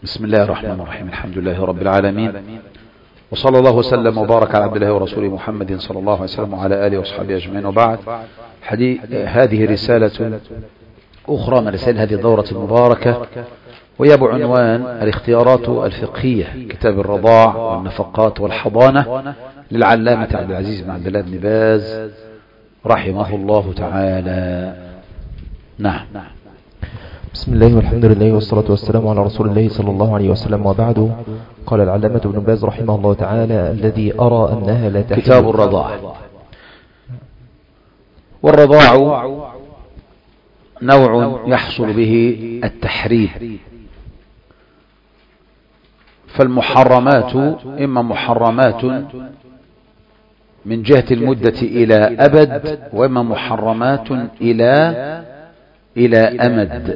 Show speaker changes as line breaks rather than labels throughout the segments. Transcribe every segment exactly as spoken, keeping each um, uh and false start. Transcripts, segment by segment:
بسم الله الرحمن الرحيم. الحمد لله رب العالمين، وصلى الله وسلم وبارك على عبد الله ورسوله محمد صلى الله عليه وسلم وعلى آله وصحبه أجمعين. وبعد، هذه رسالة أخرى من رسائل هذه الدورة المباركة، وهي بعنوان الاختيارات الفقهية، كتاب الرضاع والنفقات والحضانة للعلامة عبد العزيز بن عبد الله بن باز رحمه الله تعالى. نعم.
بسم الله والحمد لله والصلاة والسلام على رسول الله صلى الله عليه وسلم، وبعد. قال العلامة ابن باز رحمه الله تعالى: الذي أرى أنها لا تحل.
كتاب الرضاع. والرضاع نوع يحصل به التحريم، فالمحرمات إما محرمات من جهة المدة إلى أبد، وإما محرمات إلى إلى أمد.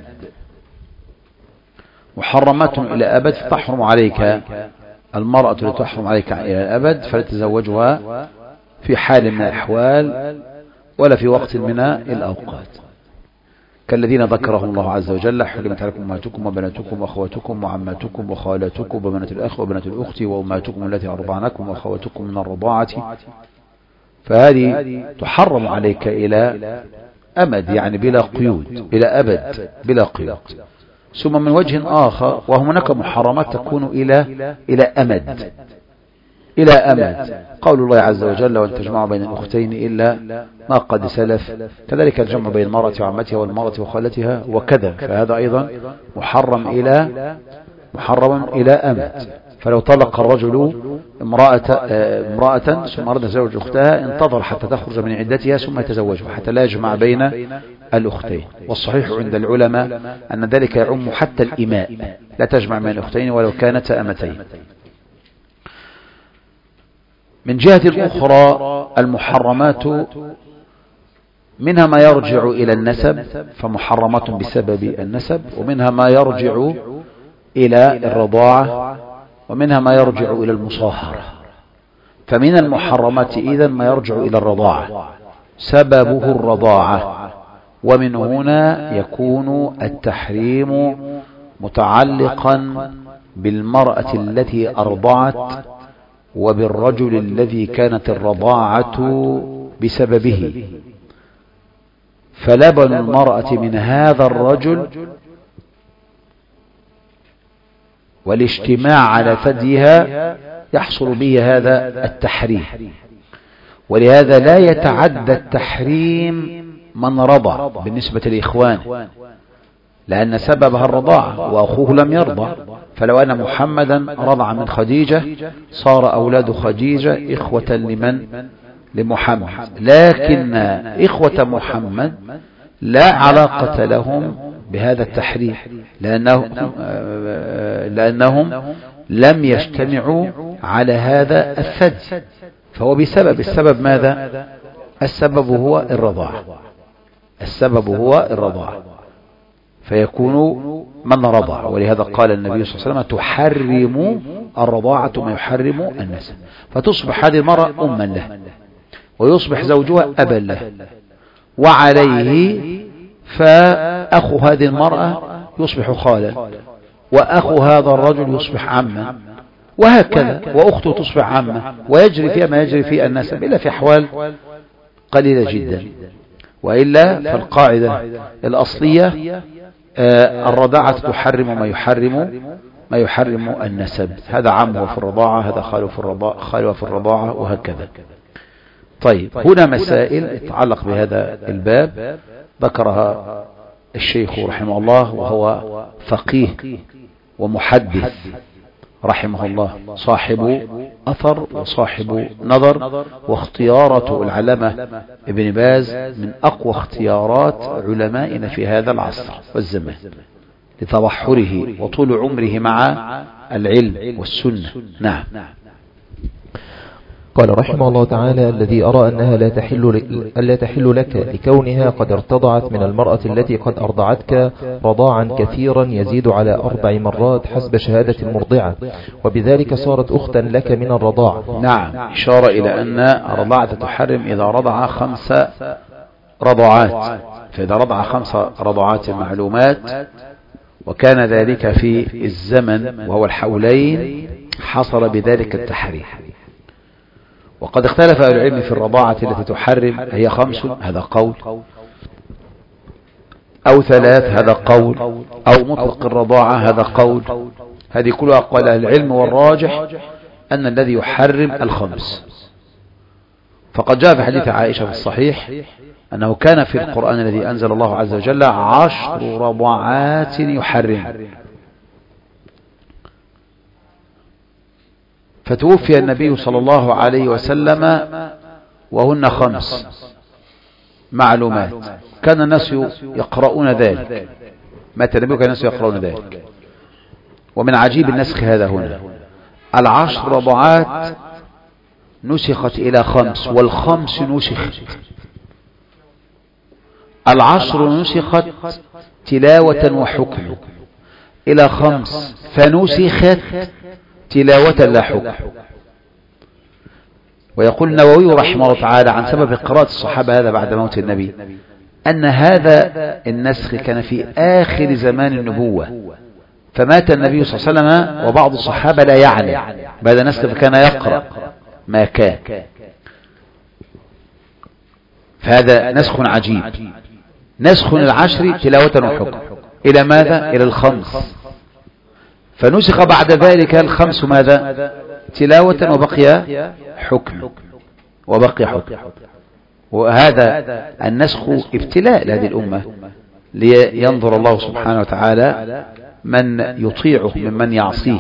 محرمات إلى أبد فتحرم عليك المرأة التي تحرم عليك إلى الأبد، فلا تزوجها في حال من الأحوال ولا في وقت من الأوقات، كالذين ذكرهم الله عز وجل: حرمت عليكم أمهاتكم وبناتكم وأخواتكم وعماتكم وخالاتكم وبنات الأخ وبنات الأخت وأمهاتكم التي أرضعنكم وأخواتكم من الرضاعة. فهذه تحرم عليك إلى أمد، يعني بلا قيود، إلى أبد بلا قيود. ثم من وجه آخر، وهناك محرمات تكون إلى إلى أمد إلى أمد قول الله عز وجل: وأن تجمعوا بين الأختين إلا ما قد سلف، كذلك الجمع بين المرأة وعمتها والمرأة وخالتها وكذا، فهذا أيضا محرم إلى محرم إلى أمد. فلو طلق الرجل امرأة, امرأة ثم أراد تزوج أختها، انتظر حتى تخرج من عدتها ثم يتزوجها حتى لا يجمع بين الأختين. والصحيح عند العلماء أن ذلك يعم حتى الإماء، لا تجمع بين الأختين ولو كانتا أمتين. من جهة أخرى، المحرمات منها ما يرجع إلى النسب، فمحرمات بسبب النسب، ومنها ما يرجع إلى الرضاعة، ومنها ما يرجع إلى المصاهرة. فمن المحرمات إذن ما يرجع إلى الرضاعة، سببه الرضاعة، ومن هنا يكون التحريم متعلقا بالمرأة التي أرضعت وبالرجل الذي كانت الرضاعة بسببه. فلبن المرأة من هذا الرجل والاجتماع على ثديها يحصل به هذا التحريم، ولهذا لا يتعدى التحريم من رضع بالنسبة لإخوانه، لأن سببها الرضاعة وأخوه لم يرضع. فلو أن محمدا رضع من خديجة صار أولاد خديجة إخوة لمن؟ لمحمد. لكن إخوة محمد لا علاقة لهم بهذا التحريم، لأنهم, لأنهم لم يجتمعوا على هذا الثدي، فهو بسبب السبب ماذا؟ السبب هو الرضاعة، السبب هو الرضاعة، فيكون من رضع. ولهذا قال النبي صلى الله عليه وسلم: تحرم الرضاعة ما يحرم النسب. فتصبح هذه المرأة أما له، ويصبح زوجها أبا له، وعليه فأخو هذه المرأة يصبح خالا، وأخو هذا الرجل يصبح عما، وهكذا، وأخته تصبح عما، ويجري فيها ما يجري في النسب، إلا في أحوال قليلة جدا. وإلا فالقاعدة الأصلية الرضاعة تحرم ما يحرم ما يحرم النسب. هذا عمه في الرضاعة، هذا خاله في الرضاعة، خاله في الرضاعة، وهكذا. طيب، هنا مسائل تتعلق بهذا الباب ذكرها الشيخ رحمه الله، وهو فقيه ومحدث رحمه الله، صاحب أثر وصاحب نظر، واختيارات العلامة ابن باز من أقوى اختيارات علمائنا في هذا العصر والزمان، لتوحره وطول عمره مع العلم والسنة. نعم.
قال رحمه الله تعالى: الذي أرى أنها لا تحل, لا تحل لك لكونها قد ارتضعت من المرأة التي قد أرضعتك رضاعا كثيرا يزيد على أربع مرات حسب شهادة المرضعة، وبذلك صارت أختا لك من الرضاعة.
نعم، إشارة إلى أن الرضاعة تحرم إذا رضع خمس رضعات، فإذا رضع خمس رضعات معلومات وكان ذلك في الزمن وهو الحولين حصل بذلك التحريم. وقد اختلف أهل العلم في الرضاعة التي تحرم، هي خمس هذا قول، أو ثلاث هذا قول، أو مطلق الرضاعة هذا قول. هذه كلها أقوال أهل العلم، والراجح أن الذي يحرم الخمس. فقد جاء في حديث عائشة في الصحيح أنه كان في القرآن الذي أنزل الله عز وجل عشر رضعات يحرم، فتوفي النبي صلى الله عليه وسلم وهن خمس معلومات. كان الناس يقرؤون ذلك، مات النبي وكان الناس يقرؤون ذلك. ومن عجيب النسخ هذا هنا، العشر رضعات نسخت إلى خمس، والخمس نسخت. العشر نسخت تلاوة وحكم إلى خمس، فنسخت تلاوة لا حكم. ويقول النووي رحمه الله تعالى عن سبب قراءة الصحابة هذا بعد موت النبي أن هذا النسخ كان في آخر زمان النبوة، فمات النبي صلى الله عليه وسلم وبعض الصحابة لا يعلم بعد نسخ، فكان يقرأ ما كان. فهذا نسخ عجيب، نسخ العشر تلاوة وحكم إلى ماذا؟ إلى الخمس، فنسخ بعد ذلك الخمس ماذا؟ تلاوة وبقي حكم، وبقي حكم. وهذا النسخ ابتلاء لهذه الأمة، لينظر الله سبحانه وتعالى من يطيعه ممن يعصيه.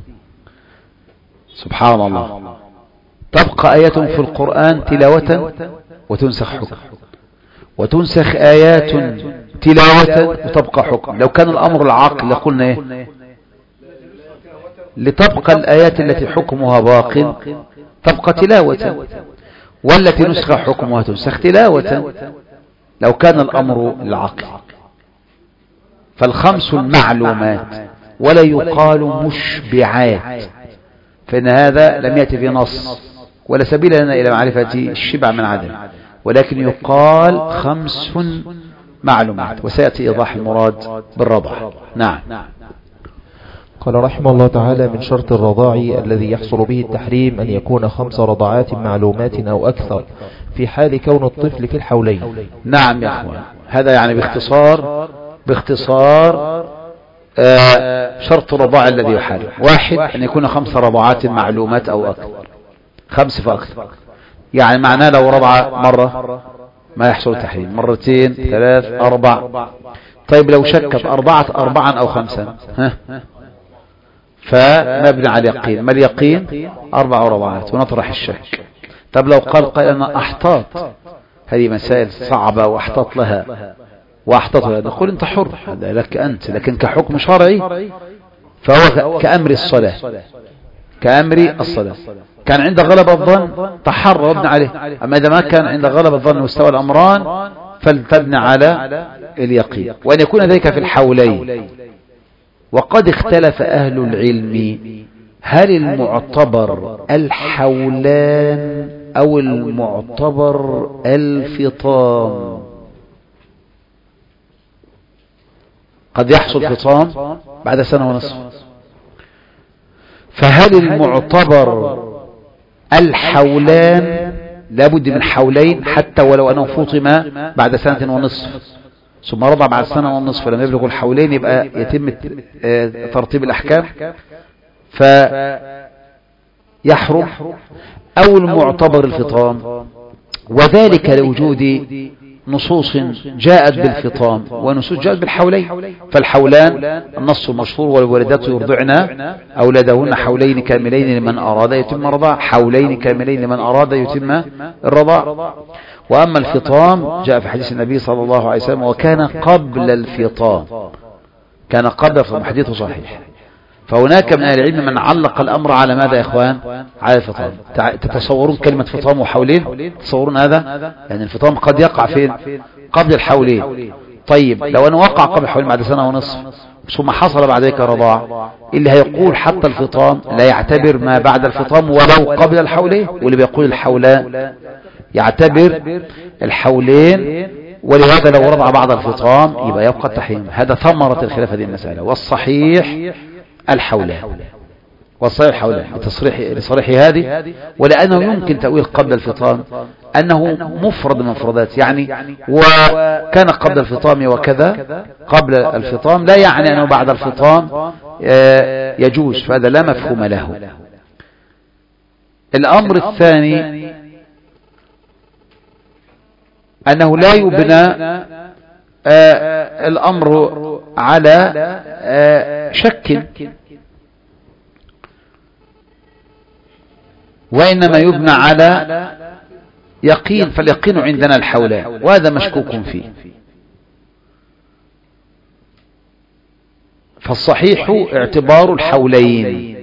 سبحان الله، تبقى آية في القرآن تلاوة وتنسخ حكم، وتنسخ آيات تلاوة وتبقى حكم. لو كان الأمر العقل لقلنا إيه؟ لتبقى الآيات التي حكمها باق تبقى تلاوة، والتي نسخ حكمها تنسخ تلاوة لو كان الأمر العقل. فالخمس المعلومات، ولا يقال مشبعات، فإن هذا لم يأتي في نص، ولا سبيل لنا إلى معرفة الشبع من عدم، ولكن يقال خمس معلومات، وسيأتي إيضاح المراد بالرضع. نعم.
قال رحمه الله تعالى: من شرط الرضاع الذي يحصل به التحريم أن يكون خمس رضعات معلومات أو أكثر في حال كون الطفل في الحولين.
نعم يا أخوان، هذا يعني باختصار باختصار آه شرط الرضاع الذي يحرم: واحد، أن يكون خمس رضعات معلومات أو أكثر، خمس فأكثر. يعني معناه لو رضع مرة ما يحصل التحريم، مرتين، ثلاث، أربع. طيب لو شكت أربعة أربعا أو خمسا، ها فمبني على اليقين. ما اليقين؟ أربع رضعات، ونطرح الشك. طب لو قال قال أنا أحتاط، هذه مسائل صعبة وأحتاط لها وأحتاط لها، نقول أنت حر، هذا لك أنت، لكن كحكم شرعي فهو كأمر الصلاة، كأمر الصلاة. كان عند غلب الظن تحرى وابن عليه، أما إذا ما كان عند غلب الظن واستوى الأمران فلتبنى على اليقين، وأن يكون ذلك في الحولين. وقد اختلف أهل العلم هل المعتبر الحولان أو المعتبر الفطام. قد يحصل فطام بعد سنة ونصف، فهل المعتبر الحولان لابد من حولين حتى ولو أنه فطم بعد سنة ونصف ثم رضع بعد سنة ونصف لم يبلغ الحولين، يبقى يتم ترتيب الأحكام فيحرم، أو المعتبر الفطام، وذلك لوجود نصوص جاءت بالفطام ونصوص جاءت بالحولين. فالحولان النص المشهور: والوالدات يرضعن أولادهن حولين كاملين لمن أراد يتم الرضاع، حولين كاملين لمن أراد يتم الرضاع. وأما الفطام جاء في حديث النبي صلى الله عليه وسلم: وكان قبل الفطام، كان قبل الفطام، حديثه صحيح. فهناك من أهل العلم من علق الأمر على ماذا يا إخوان؟ على الفطام. تتصورون كلمة فطام وحولين؟ تتصورون هذا؟ يعني الفطام قد يقع فين؟ قبل الحولين. طيب لو أنه وقع قبل الحولين بعد سنة ونصف ثم حصل بعد ذلك رضاع، اللي هيقول حتى الفطام لا يعتبر ما بعد الفطام ولو قبل الحولين، واللي بيقول الحولان يعتبر الحولين ولهذا لو رضع بعض الفطام يبقى يبقى التحريم. هذا ثمرة الخلاف هذه المسألة. والصحيح الحولان، والصحيح الحولان لتصريح لصريح هذه، ولأنه يمكن تأويل قبل الفطام أنه مفرد من مفردات، يعني وكان قبل الفطام وكذا قبل الفطام، لا يعني أنه بعد الفطام يجوز، فهذا لا مفهوم له. الأمر الثاني أنه لا يبنى الأمر على شك، وإنما يبنى على يقين، فاليقين عندنا الحولان، وهذا مشكوك فيه. فالصحيح اعتبار الحولين،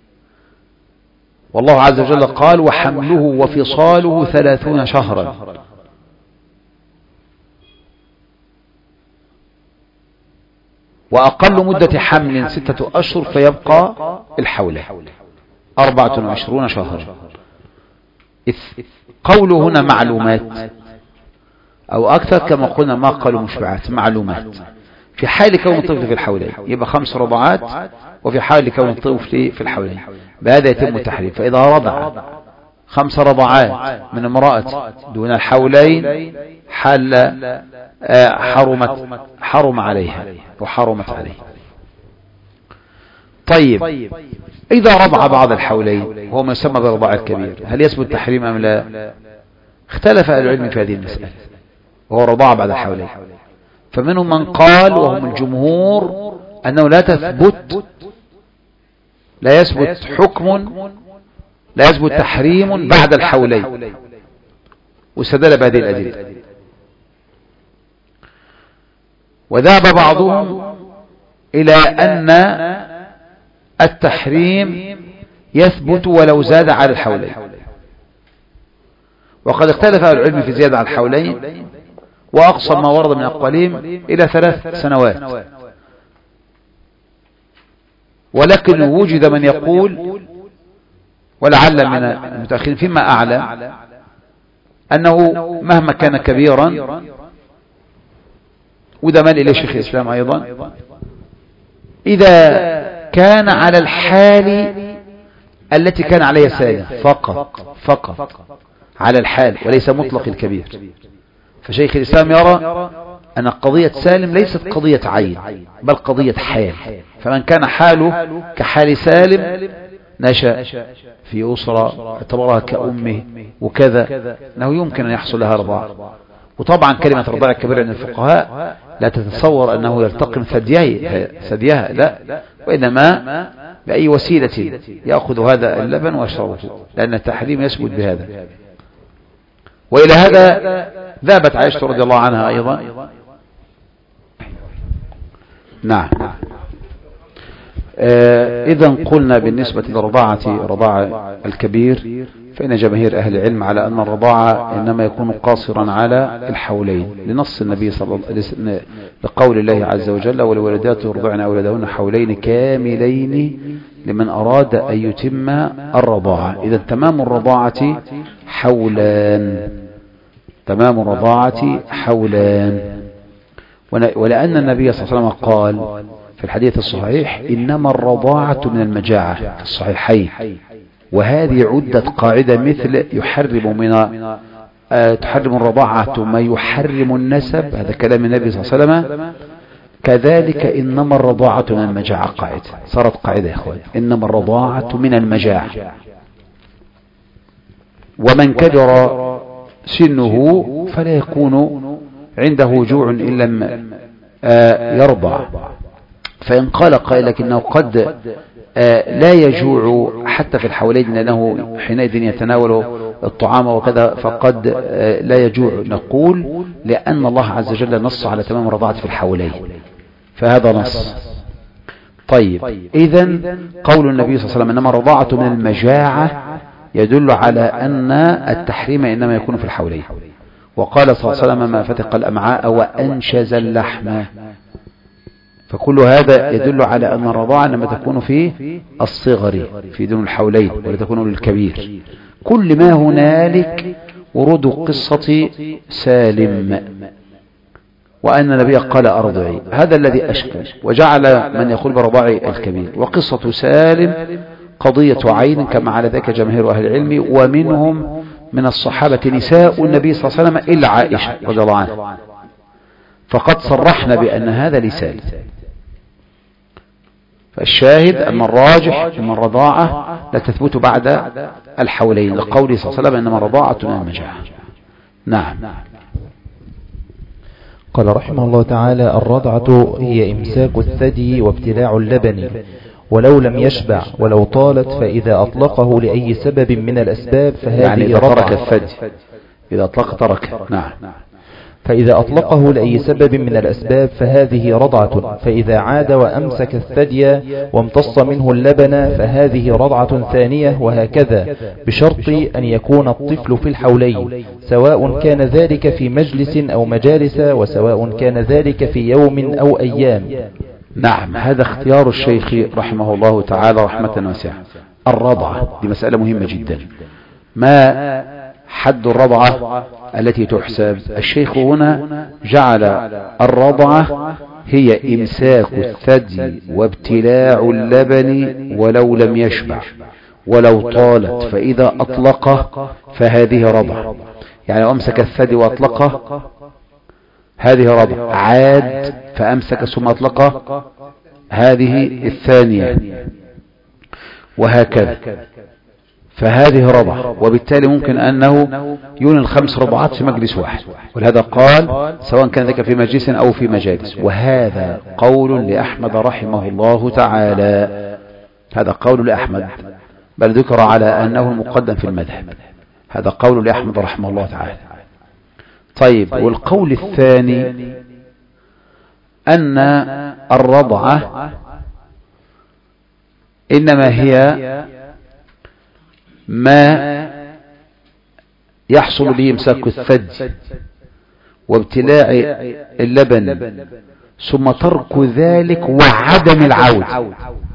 والله عز وجل قال وحمله وفصاله ثلاثون شهرا، وأقل مدة حمل ستة أشهر، فيبقى الحولان أربعة وعشرون شهرا. قوله هنا معلومات أو أكثر كما قلنا ما قالوا مشبعات، معلومات في حال كون الطفل في الحولين يبقى خمس رضعات، وفي حال كون الطفل في الحولين بهذا يتم التحريم. فإذا رضع خمس رضعات من امرأة دون الحولين حل حرمت حرم عليها وحرمت عليه. طيب إذا رضع بعض الحولين هو ما يسمى بالرضاع الكبير، هل يثبت التحريم أم لا؟ اختلف أهل العلم في هذه المسألة، وهو رضاع بعد الحولين. فمنهم من قال وهم الجمهور أنه لا تثبت لا يثبت حكم لا يثبت تحريم بعد الحولين، واستدل بهذه الأدلة. وذهب بعضهم إلى أن التحريم يثبت ولو زاد على الحولين، وقد اختلف أهل العلم في زيادة على الحولين، وأقصى ما ورد من أقوالهم إلى ثلاث سنوات. ولكن وجد من يقول، ولعل من المتأخرين فيما أعلم، أنه مهما كان كبيرا، وده مال إليه شيخ الإسلام أيضا، إذا كان على الحال التي كان عليها سالم فقط فقط على الحال وليس مطلق الكبير، فشيخ الإسلام يرى أن قضية سالم ليست قضية عين بل قضية حال. فمن كان حاله كحال سالم نشأ في أسرة اعتبرها كأمه وكذا، أنه يمكن أن يحصل لها رضاع. وطبعا كلمة رضاع الكبير عند الفقهاء لا تتصور أنه يلتقم ثديها، لا، وإنما بأي وسيلة يأخذ هذا اللبن ويشربه، لأن التحريم يثبت بهذا. وإلى هذا ذهبت عائشة رضي الله عنها أيضا. نعم. إذا قلنا بالنسبة للرضاعة رضاعة الكبير، فإن جماهير أهل العلم على أن الرضاعة إنما يكون قاصرا على الحولين، لنص النبي صلى الله عليه وسلم، لقول الله عز وجل والوالدات يرضعن أولادهن حولين كاملين لمن أراد أن يتم الرضاعة. إذا تمام الرضاعة حولان، تمام الرضاعة حولان. ولأن النبي صلى الله عليه وسلم قال في الحديث الصحيح إنما الرضاعة من المجاعة في الصحيحين، وهذه عدة قاعدة مثل يحرم من آه تحرم الرضاعة ما يحرم النسب، هذا كلام النبي صلى الله عليه وسلم. كذلك إنما الرضاعة من المجاعة قاعدة، صارت قاعدة يا إخوان، إنما الرضاعة من المجاعة. ومن كبر سنه فلا يكون عنده جوع إن لم آه يرضع. فإن قال قائل لكنه قد آه لا يجوع حتى في الحولين لأنه حينئذ يتناول الطعام وكذا، فقد آه لا يجوع، نقول لأن الله عز وجل نص على تمام الرضاعة في الحولين، فهذا نص. طيب إذن قول النبي صلى الله عليه وسلم إنما الرضاعة من المجاعة يدل على أن التحريم إنما يكون في الحولين. وقال صلى الله عليه وسلم ما فتق الأمعاء وأنشز اللحم، فكل هذا يدل على أن الرضاعة إنما تكون في الصغر في دون الحولين ولا تكون للكبير. كل ما هنالك ورود قصة سالم وأن النبي قال أرضعي، هذا الذي أشكل وجعل من يقول برضاع الكبير. وقصة سالم قضية عين كما على ذلك جماهير أهل العلم، ومنهم من الصحابة نساء النبي صلى الله عليه وسلم إلا عائشة رضي الله عنها، فقد صرحنا بأن هذا لسالم. فالشاهد أن الراجح أن الرضاعة لا تثبت بعد الحولين، لقوله صلى الله عليه وسلم إنما الرضاعة من المجاعة. نعم.
قال رحمه الله تعالى: الرضعة هي إمساك الثدي وابتلاع اللبن ولو لم يشبع ولو طالت، فإذا أطلقه لأي سبب من الأسباب فهذه
يعني إذا
رضعة.
ترك الثدي، إذا أطلق ترك. نعم.
فإذا أطلقه لأي سبب من الأسباب فهذه رضعة، فإذا عاد وأمسك الثدي وامتص منه اللبن فهذه رضعة ثانية، وهكذا بشرط أن يكون الطفل في الحولين، سواء كان ذلك في مجلس أو مجالس، وسواء كان ذلك في يوم أو أيام.
نعم، هذا اختيار الشيخ رحمه الله تعالى رحمة واسعة. الرضعة دي مسألة مهمة جدا. ما حد الرضعة التي تحسب؟ الشيخ هنا جعل الرضعة هي إمساك الثدي وابتلاع اللبن ولو لم يشبع ولو طالت، فإذا أطلقه فهذه رضعة. يعني أمسك الثدي وأطلقه هذه رضعة، عاد فأمسك ثم أطلقه هذه الثانية، وهكذا، فهذه رضعة. وبالتالي ممكن أنه يون الخمس رضعات في مجلس واحد، ولهذا قال سواء كان ذلك في مجلس أو في مجالس. وهذا قول لأحمد رحمه الله تعالى، هذا قول لأحمد، بل ذكر على أنه المقدم في المذهب. هذا قول لأحمد رحمه الله تعالى. طيب، والقول الثاني أن الرضعة إنما هي ما يحصل به امساك الثدي وابتلاع اللبن ثم ترك ذلك وعدم العود،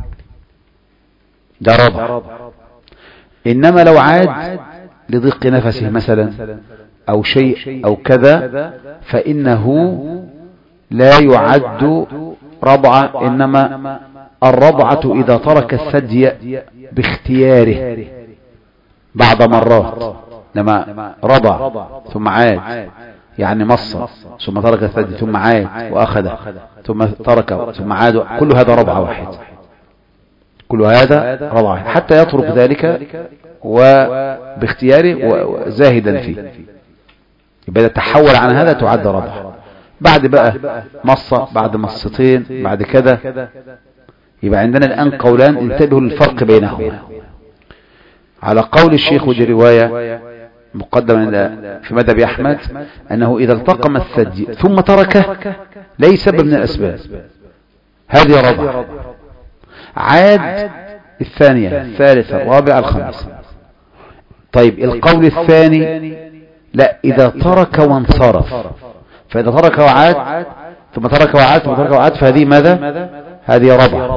ده رضع. إنما لو عاد لضيق نفسه مثلا أو شيء أو كذا فإنه لا يعد رضعة، إنما الرضعة إذا ترك الثدي باختياره بعد مرات، لما رضع ثم عاد، يعني مص ثم ترك الثدي ثم عاد وأخذ ثم ترك ثم عاد، كل هذا رضعة واحد، كل هذا رضعة، حتى يترك ذلك وباختياره وزاهدا فيه، يبقى تحول عن هذا تعد رضعة. بعد بقى مصة، بعد مصتين، بعد كذا، يبقى عندنا الآن قولان، انتبهوا للفرق بينهما. على قول الشيخ، ودي رواية مقدمة في مذهب أحمد، أنه إذا التقم الثدي ثم تركه ليس سبب من الأسباب، هذه رضعة. عاد الثانية الثالثة الرابعة الخامسة. طيب، القول الثاني لا، إذا ترك وانصرف، فإذا ترك وعاد ثم ترك وعاد ثم ترك وعاد فهذه ماذا؟ هذه رضعة.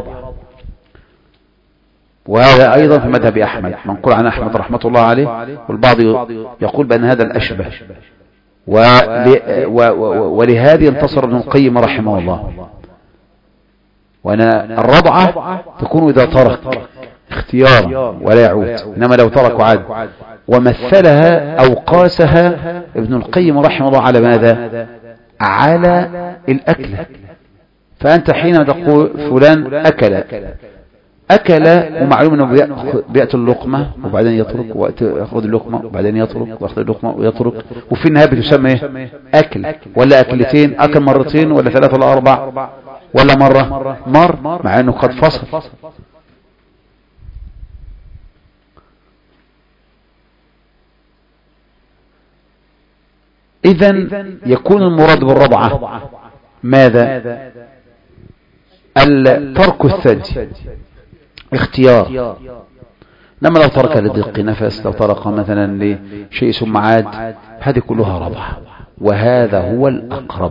وهذا أيضا في مذهب أحمد، منقول عن أحمد رحمة الله عليه، والبعض يقول بأن هذا الأشبه، ولهذه انتصر ابن القيم رحمه الله. وأن الرضعة تكون إذا ترك اختيارا ولا يعود، إنما لو ترك وعاد. ومثلها أو قاسها ابن القيم رحمه الله على ماذا؟ على الأكل. فأنت حينما تقول فلان أكل أكل ومعلوم أنه بيأتي اللقمة وبعدين يترك، ويأخذ اللقمة وبعدين يترك، ويأخذ اللقمة ويترك، وفي النهاية بتسمى أكل، ولا أكلتين، أكل مرتين ولا ثلاثة ولا أربع ولا مرة مر، مع أنه قد فصل. إذن يكون المراد بالرضعة ماذا؟ ترك الثدي اختيار، لما لو ترك لضيق نفس، لو ترك مثلا لشيء ثم عاد، هذه كلها رضعة، وهذا هو الأقرب.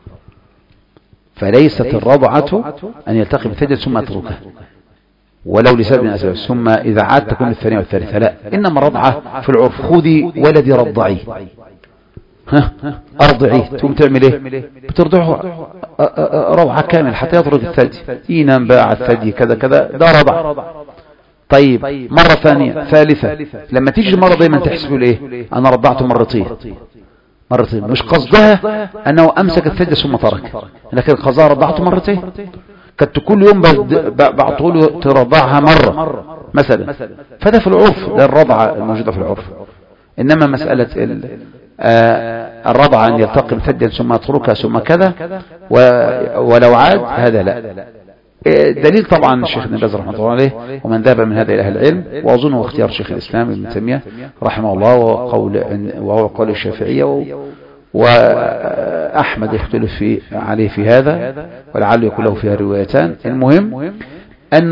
فليست الرضعة أن يلتقي بالثدي ثم يتركه ولو لسبب من الأسباب، ثم إذا عاد تكون الثانية والثالثة، لا، إنما الرضعة في العرف خذي ولدي رضعي، ها ارضعيه، تقوم تعمل ايه؟ بترضعه رضعه كامل حتى يترك الثدي، ينام بقى على الثدي كذا كذا، ده رضع. طيب مرة ثانية ثالثة، لما تيجي المرة دايما تحسبوا الايه؟ انا رضعته مرتين مرتين، مش قصدها انه امسك الثدي ثم ترك، لكن قصدها رضعته مرتين. كنت كل يوم بعطوله ترضعها مرة مثلا، فده في العرف، ده الرضعة الموجودة في العرف. انما مسألة الرضعة ان يلتقم ثديا ثم يتركها ثم كذا ولو عاد، هذا لا. دليل طبعا الشيخ ابن باز رحمه الله عليه ومن ذهب من هذا الى اهل العلم، واظنه اختيار شيخ الاسلام ابن تيميه رحمه الله، وقول وهو قول الشافعيه، واحمد يختلف في عليه في هذا، ولعل يكون له فيها روايتان. المهم ان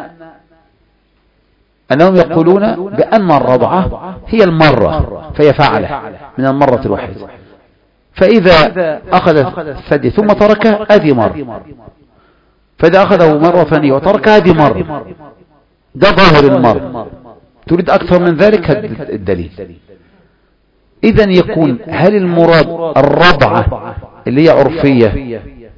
انهم يقولون بان الرضعه هي المره، فهي فعله من المره الواحده، فاذا اخذ الثدي ثم تركه هذه مره، فإذا أخذه مرة ثانية وترك هذه مرة، ده ظاهر المرة. تريد أكثر من ذلك الدليل. إذن يكون هل المراد الرضعة اللي هي عرفية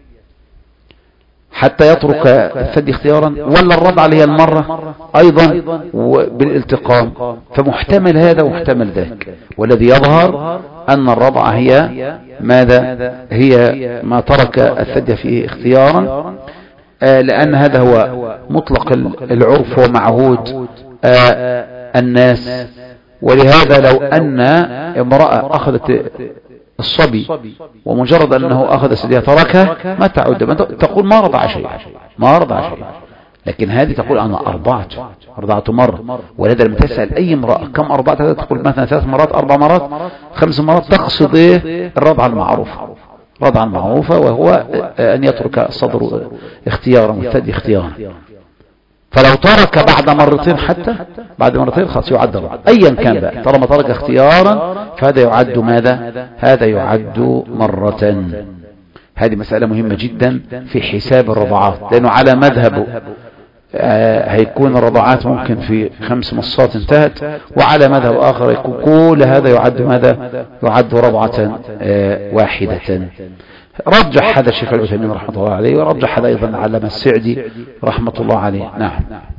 حتى يترك الثدي اختيارا، ولا الرضعة اللي هي المرة أيضا بالالتقام؟ فمحتمل هذا ومحتمل ذاك، والذي يظهر أن الرضعة هي ماذا؟ هي ما ترك الثدي فيه اختيارا، لأن هذا هو مطلق العرف ومعهود الناس. ولهذا لو أن امرأة أخذت الصبي ومجرد أنه أخذ سديها تركها ما تعد، تقول ما رضع شيء، ما رضع شيء. لكن هذه تقول أنا أرضعت أرضعت مرة. ولهذا لما تسأل أي امرأة كم أرضعت، تقول مثلا ثلاث مرات أربع مرات خمس مرات، تقصد إيه؟ الرضعة المعروفة، رضعا معروفة، وهو أن يترك الصدر اختيارا والثدي اختيارا. فلو ترك بعد مرتين، حتى بعد مرتين خلاص يعد رضع أيا كان بقى، طالما ترك اختيارا فهذا يعد ماذا؟ هذا يعد مرة. هذه مسألة مهمة جدا في حساب الرضعات، لأنه على مذهب هيكون الرضعات ممكن في خمس مصات انتهت، وعلى مذهب آخر يكون كل هذا يعد ماذا؟ يعد رضعة واحدة. رجح هذا الشيخ العثيمين رحمة الله عليه، ورجح هذا أيضا علامة السعدي رحمة الله عليه. نعم.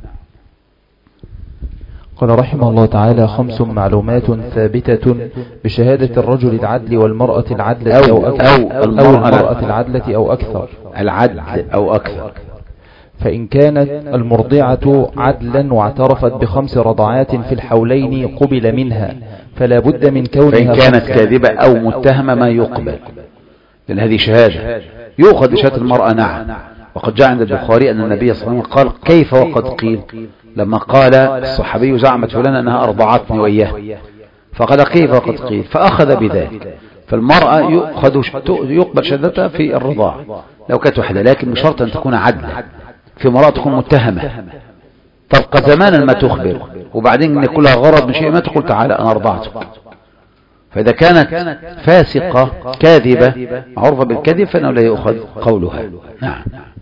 قال رحمه الله تعالى: خمس معلومات ثابتة بشهادة الرجل العدل والمرأة العدلة أو, أو, أو, أو المرأة العدلة أو أكثر
العدل أو أكثر.
فإن كانت المرضعة عدلا واعترفت بخمس رضعات في الحولين قبل منها، فلا بد من كونها.
فإن كانت كاذبة أو متهمة ما يقبل، لأن هذه شهادة يؤخذ بشهادة المرأة. نعم. وقد جاء عند البخاري أن النبي صلى الله عليه وسلم قال: كيف وقد قيل؟ لما قال الصحابي: زعمت فلان أنها أرضعتني وإياه، فقال: كيف وقد قيل؟ فأخذ بذلك. فالمرأة يؤخذ يقبل شهادتها في الرضاع لو كانت وحدة، لكن بشرط أن تكون عدلة. في مرأة تكون متهمة تبقى زمانا ما تخبر، وبعدين يكون لها غرض من شيء ما تقول تعالى أنا أرضعتك. فإذا كانت فاسقة كاذبة معروفة بالكذب فإنه لا يؤخذ قولها. نعم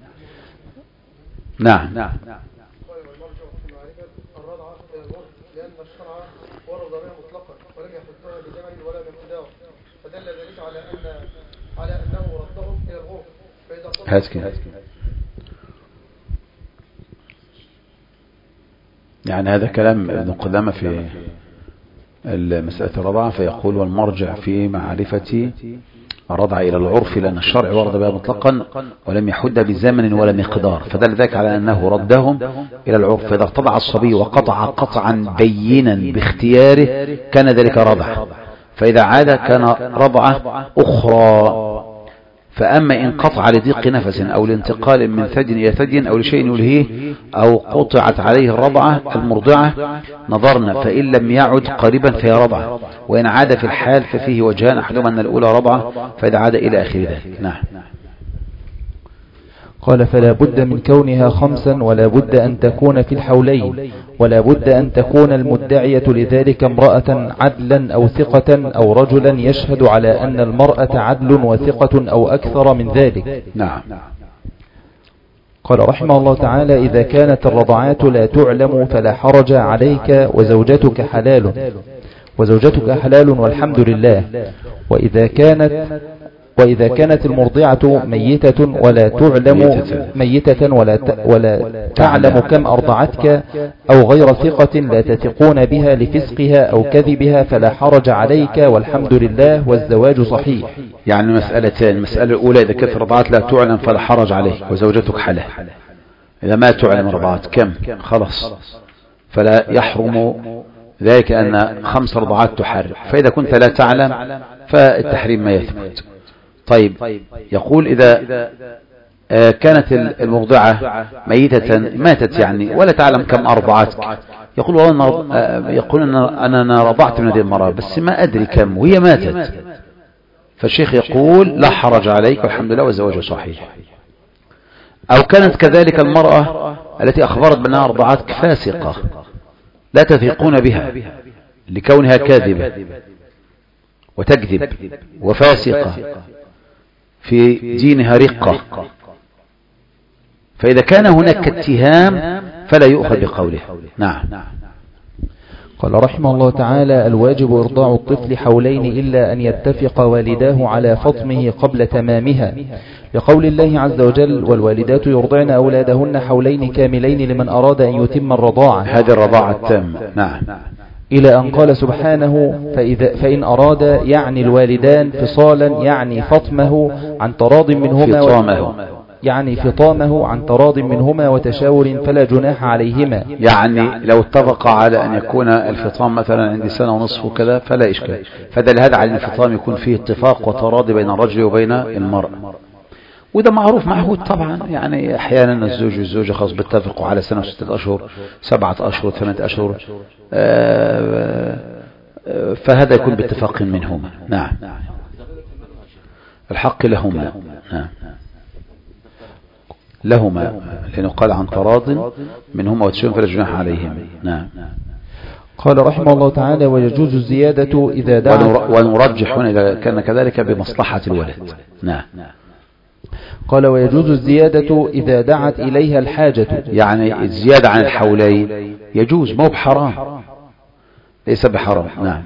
نعم. هذا كده يعني هذا كلام ابن قدامة في مسألة الرضاعة، فيقول: والمرجع في معرفة الرضع إلى العرف، لأن الشرع ورد بها مطلقا ولم يحد بزمن ولا مقدار، فدل ذلك على أنه ردهم إلى العرف. فإذا ارتضع الصبي وقطع قطعا بينا باختياره كان ذلك رضع، فإذا عاد كان رضعة أخرى. فأما إن قطع لضيق نفس أو لانتقال من ثدي إلى ثدي أو لشيء يلهيه أو قطعت عليه الرضعة المرضعة نظرنا، فإن لم يعد قريبا فهي رضعة، وإن عاد في الحال ففيه وجهان، أحدهما أن الأولى رضعة فإذا عاد إلى آخر ذلك. نعم.
قال: فلا بد من كونها خمسا، ولا بد أن تكون في الحولين، ولا بد أن تكون المدعية لذلك امرأة عدلا أو ثقة أو رجلا يشهد على أن المرأة عدل وثقة أو أكثر من ذلك.
نعم.
قال رحمه الله تعالى: إذا كانت الرضعات لا تعلم فلا حرج عليك وزوجتك حلال، وزوجتك حلال والحمد لله. وإذا كانت وإذا كانت المرضعة ميتة ولا تعلم ميتة ولا ولا تعلم كم أرضعتك أو غير ثقة لا تثقون بها لفسقها أو كذبها فلا حرج عليك والحمد لله والزواج صحيح.
يعني مسألتين: المسألة الأولى إذا كانت رضعت لا تعلم فلا حرج عليك وزوجتك حلال. إذا ما تعلم رضعت كم خلاص فلا يحرم ذلك أن خمس رضعات تحرم. فإذا كنت لا تعلم فالتحريم ما يثبت. طيب يقول إذا كانت المرضعة ميتة ماتت يعني ولا تعلم كم أرضعتك، يقول والله يقول أنا أنا رضعت من هذه المرأة بس ما أدري كم وهي ماتت، فالشيخ يقول لا حرج عليك والحمد لله والزواج صحيح. أو كانت كذلك المرأة التي أخبرت بأنها أرضعتك فاسقة لا تثقون بها لكونها كاذبة وتكذب وفاسقة في دينها رقة، فإذا كان هناك اتهام فلا يؤخذ بقوله. نعم.
قال رحمه الله تعالى: الواجب إرضاع الطفل حولين إلا أن يتفق والداه على فطمه قبل تمامها، لقول الله عز وجل: والوالدات يرضعن أولادهن حولين كاملين لمن أراد أن يتم الرضاعة.
هذه الرضاعة التامة. نعم.
إلى أن قال سبحانه: فإذا فإن أراد يعني الوالدان فصالا يعني فطمه عن تراض منهما
فطامه
يعني فطامه عن تراض منهما وتشاور فلا جناح عليهما.
يعني لو اتفق على أن يكون الفطام مثلا عند سنة ونصف وكذا فلا إشكال، فدل هذا على الفطام يكون فيه اتفاق وتراضي بين الرجل وبين المرأة، وده معروف معهود طبعا. يعني أحيانا الزوج والزوجة خاص بيتفقوا على سنة وستة أشهر سبعة أشهر ثمانية أشهر، فهذا يكون باتفاق منهما. نعم. الحق لهما. نعم. لهما لأنه قال عن تراض منهما وتشاور فلا جناح عليهم. نعم.
قال رحمه الله تعالى: ويجوز الزيادة إذا دعا،
ونرجح هنا إذا كان كذلك بمصلحة الولد. نعم.
قال: ويجوز الزيادة إذا دعت إليها الحاجة،
يعني الزيادة عن الحولين يجوز، مو بحرام، ليس بحرام. نعم.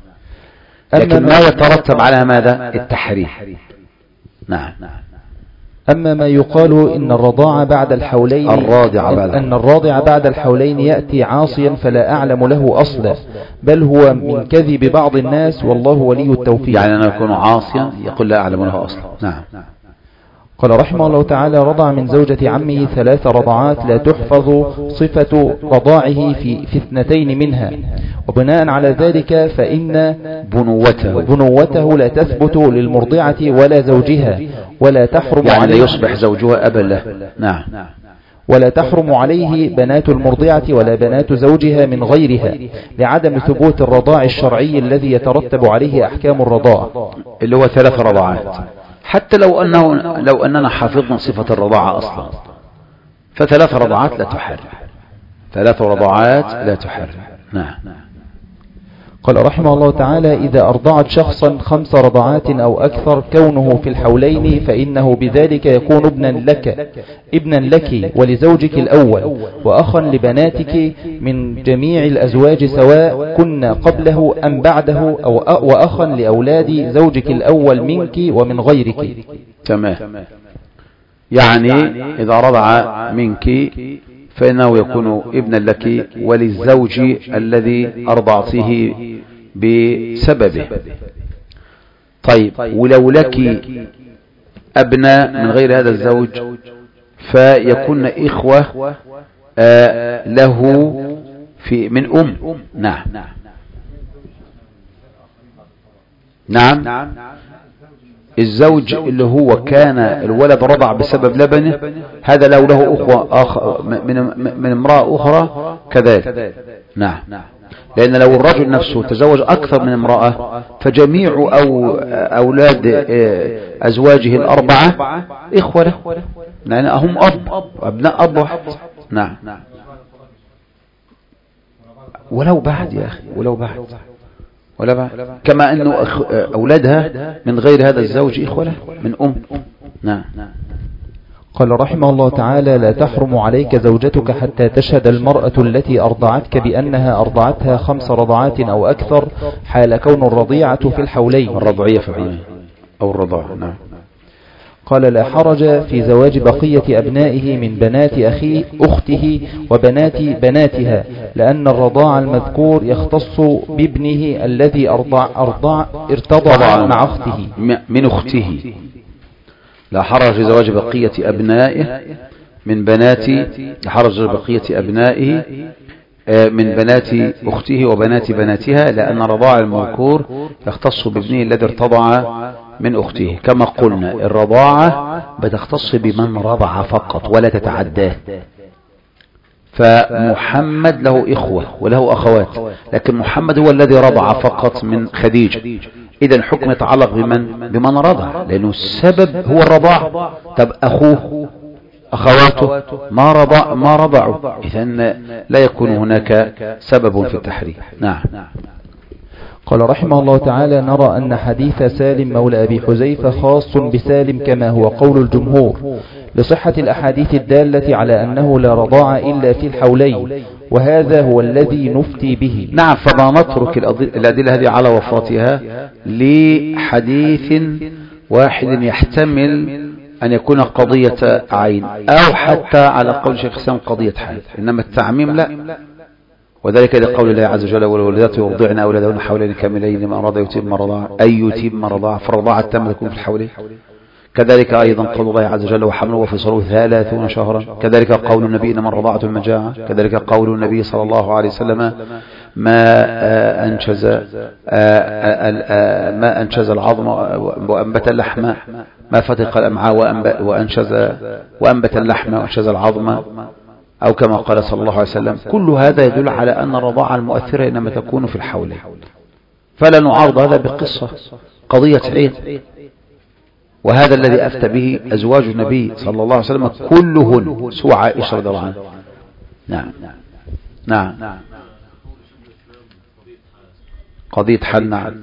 لكن ما يترتب على ماذا؟ التحريم. نعم.
أما ما يقال إن الرضاعة بعد الحولين
الراضع بعد
أن الراضع بعد الحولين يأتي عاصيا فلا أعلم له أصلا، بل هو من كذب بعض الناس والله ولي التوفيق.
يعني أنا أكون عاصيا يقول لا أعلم له أصلا. نعم.
قال رحمه الله تعالى: رضع من زوجة عمه ثلاث رضعات لا تحفظ صفة رضاعه في, في اثنتين منها، وبناء على ذلك فإن
بنوته,
بنوته لا تثبت للمرضعة ولا زوجها ولا تحرم
يعني
عليه،
يصبح زوجها أبا له. نعم.
ولا تحرم عليه بنات المرضعة ولا بنات زوجها من غيرها، لعدم ثبوت الرضاع الشرعي الذي يترتب عليه أحكام الرضاع،
اللي هو ثلاث رضعات. حتى لو أنه لو أننا حافظنا صفة الرضاعة أصلا فثلاث رضعات لا تحرم، ثلاث رضعات لا تحرم. نعم.
قال رحمه الله تعالى: إذا أرضعت شخصا خمس رضعات أو أكثر كونه في الحولين فإنه بذلك يكون ابنا لك ابنا لك ولزوجك الأول وأخا لبناتك من جميع الأزواج سواء كنا قبله أم بعده، أو وأخا لأولاد زوجك الأول منك ومن غيرك.
تمام. يعني إذا رضع منك فإنه يكون ابنا لك وللزوج الذي أرضعته بسببه. طيب، ولو لك أبناء من غير هذا الزوج فيكون إخوة آه له في من أم. نعم. نعم. الزوج اللي هو كان الولد رضع بسبب لبنه هذا لو له أخوة آخر من, من امرأة أخرى كذلك. نعم. لأن لو الرجل نفسه تزوج أكثر من امرأة فجميع أو أولاد أزواجه الأربعة إخوة له، لأن هم أب أبناء أب واحد. نعم. ولو بعد يا أخي، ولو بعد ولا بعد، كما أنه أولادها من غير هذا الزوج إخوة له من أم. نعم.
قال رحمه الله تعالى: لا تحرم عليك زوجتك حتى تشهد المرأة التي أرضعتك بأنها أرضعتها خمس رضعات أو أكثر حال كون الرضيعة في الحولين.
الرضعية في الحولين أو الرضاعة. نعم.
قال: لا حرج في زواج بقية أبنائه من بنات أخيه أخته وبنات بناتها، لأن الرضاع المذكور يختص بابنه الذي أرضع أرضع ارتضع مع أخته
من أخته. لا حرج في زواج بقية أبنائه من بنات لا حرج بقية أبنائه من بنات أخته وبنات بناتها، لأن الرضاع المذكور يختص بابنه الذي ارتضع من أخته. كما قلنا الرضاعة بتختص بمن رضع فقط ولا تتعداه، فمحمد له إخوة وله أخوات، لكن محمد هو الذي رضع فقط من خديجة، إذا الحكم يتعلق بمن بمن رضع، لأنه السبب هو الرضاع. طب أخوه أخواته ما رضع ما رضعوا، إذن لا يكون هناك سبب في التحريم. نعم.
قال رحمه الله تعالى: نرى أن حديث سالم مولى أبي حذيفة خاص بسالم كما هو قول الجمهور، لصحة الأحاديث الدالة على أنه لا رضاع إلا في الحولين، وهذا هو الذي نفتي به.
نعم. فما نترك الأدلة هذه على وفاتها لحديث واحد يحتمل أن يكون قضية عين، أو حتى على قول شيخ الإسلام قضية حال، إنما التعميم لا. وذلك لقول الله عز وجل: والوالدات يرضعن أولادهن حولين كاملين لمن أراد يتم رضاعة أي يتم رضاعة، فالرضاعة التامة تكون في الحولين. كذلك أيضا قول الله عز وجل: وحمله وفصاله ثلاثون شهرا. كذلك قول النبي: إنما الرضاعة المجاعة. كذلك قول النبي صلى الله عليه وسلم: ما أنشز ما أنشز العظم وأنبت اللحم، ما فتق الأمعاء وأنشز وأنبت اللحم وأنشز العظم، أو كما قال صلى الله عليه وسلم. كل هذا يدل على أن الرضاعة المؤثرة إنما تكون في الحولين، فلا نعارض هذا بقصة قضية عين. وهذا الذي أفتى به أزواج النبي صلى الله عليه وسلم كلهن سوى عائشة رضي الله عنها. نعم. نعم. قضية حل. نعم.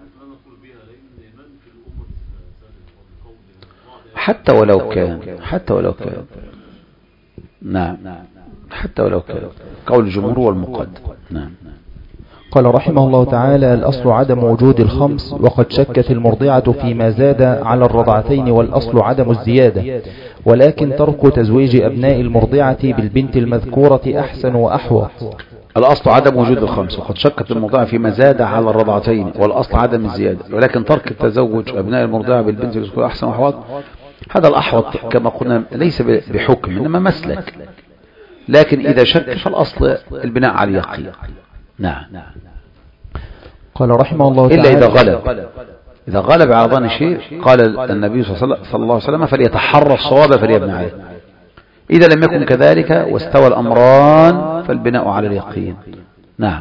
حتى ولو كان حتى ولو كان نعم حتى ولو كان قول الجمهور والمقدم. نعم.
قال رحمه الله تعالى: الأصل عدم وجود الخمس، وقد شكت المرضعة فيما زاد على الرضعتين، والأصل عدم الزيادة، ولكن ترك تزويج أبناء المرضعة بالبنت المذكورة أحسن وأحوط.
الأصل عدم وجود الخمس، وقد شكت المرضعة فيما زاد على الرضعتين، والأصل عدم الزيادة، ولكن ترك التزوج أبناء المرضعة بالبنت المذكورة أحسن وأحوط. هذا الأحوط كما قلنا ليس بحكم، إنما مسلك، لكن إذا شك فالأصل البناء على اليقين. نعم.
قال رحمه الله تعالى:
إلا إذا غلب إذا غلب على ظن شيء قال النبي صلى الله عليه وسلم: فليتحرى الصواب فليبنى عليه. إذا لم يكن كذلك واستوى الأمران فالبناء على اليقين. نعم.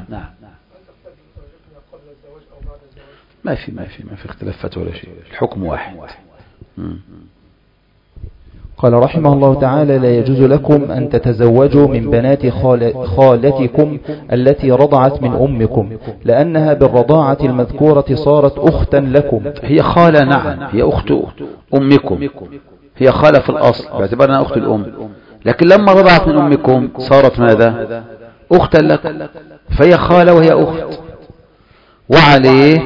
ما في ما في ما في اختلافات ولا شيء، الحكم واحد. مم.
قال رحمه الله تعالى: لا يجوز لكم أن تتزوجوا من بنات خالتكم التي رضعت من أمكم، لأنها بالرضاعة المذكورة صارت أختا لكم.
هي خالة. نعم. هي أخت أمكم، هي خالة في الأصل باعتبارنا أخت الأم، لكن لما رضعت من أمكم صارت ماذا؟ أختا لكم، فهي خالة وهي أخت. وعليه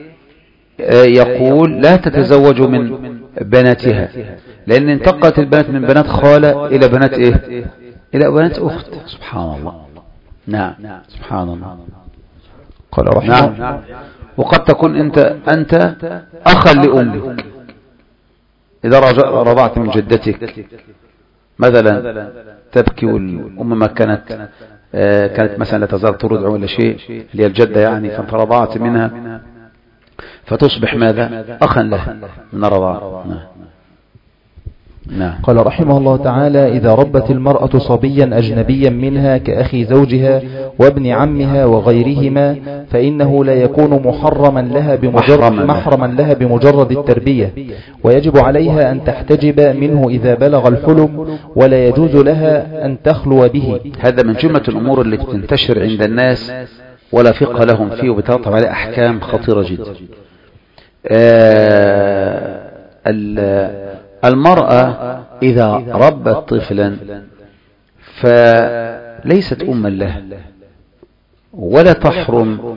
يقول: لا تتزوجوا من بناتها، لأن انتقلت البنات من بنات خالة إلى بنات إيه؟ إلى بنات أخت. سبحان الله. نعم. سبحان الله.
قال رحمه.
نعم. وقد تكون أنت أنت أخا لأمك إذا رضعت من جدتك مثلا، تبكي والأم ما كانت آه كانت مثلا لا تزال ترضع ولا شيء، اللي هي الجدة يعني، فانت رضعت منها فتصبح ماذا؟ أخا لها من الرضاعة. نعم. نعم.
قال رحمه الله تعالى: إذا ربت المرأة صبيا أجنبيا منها كأخي زوجها وابن عمها وغيرهما، فإنه لا يكون محرما لها بمجرد محرما لها بمجرد التربية، ويجب عليها أن تحتجب منه إذا بلغ الحلم، ولا يجوز لها أن تخلو به.
هذا من جملة الأمور اللي بتنتشر عند الناس ولا فقه لهم فيه، وبترتب عليه أحكام خطيرة جدا. آه المرأة إذا ربت طفلا فليست أما له ولا تحرم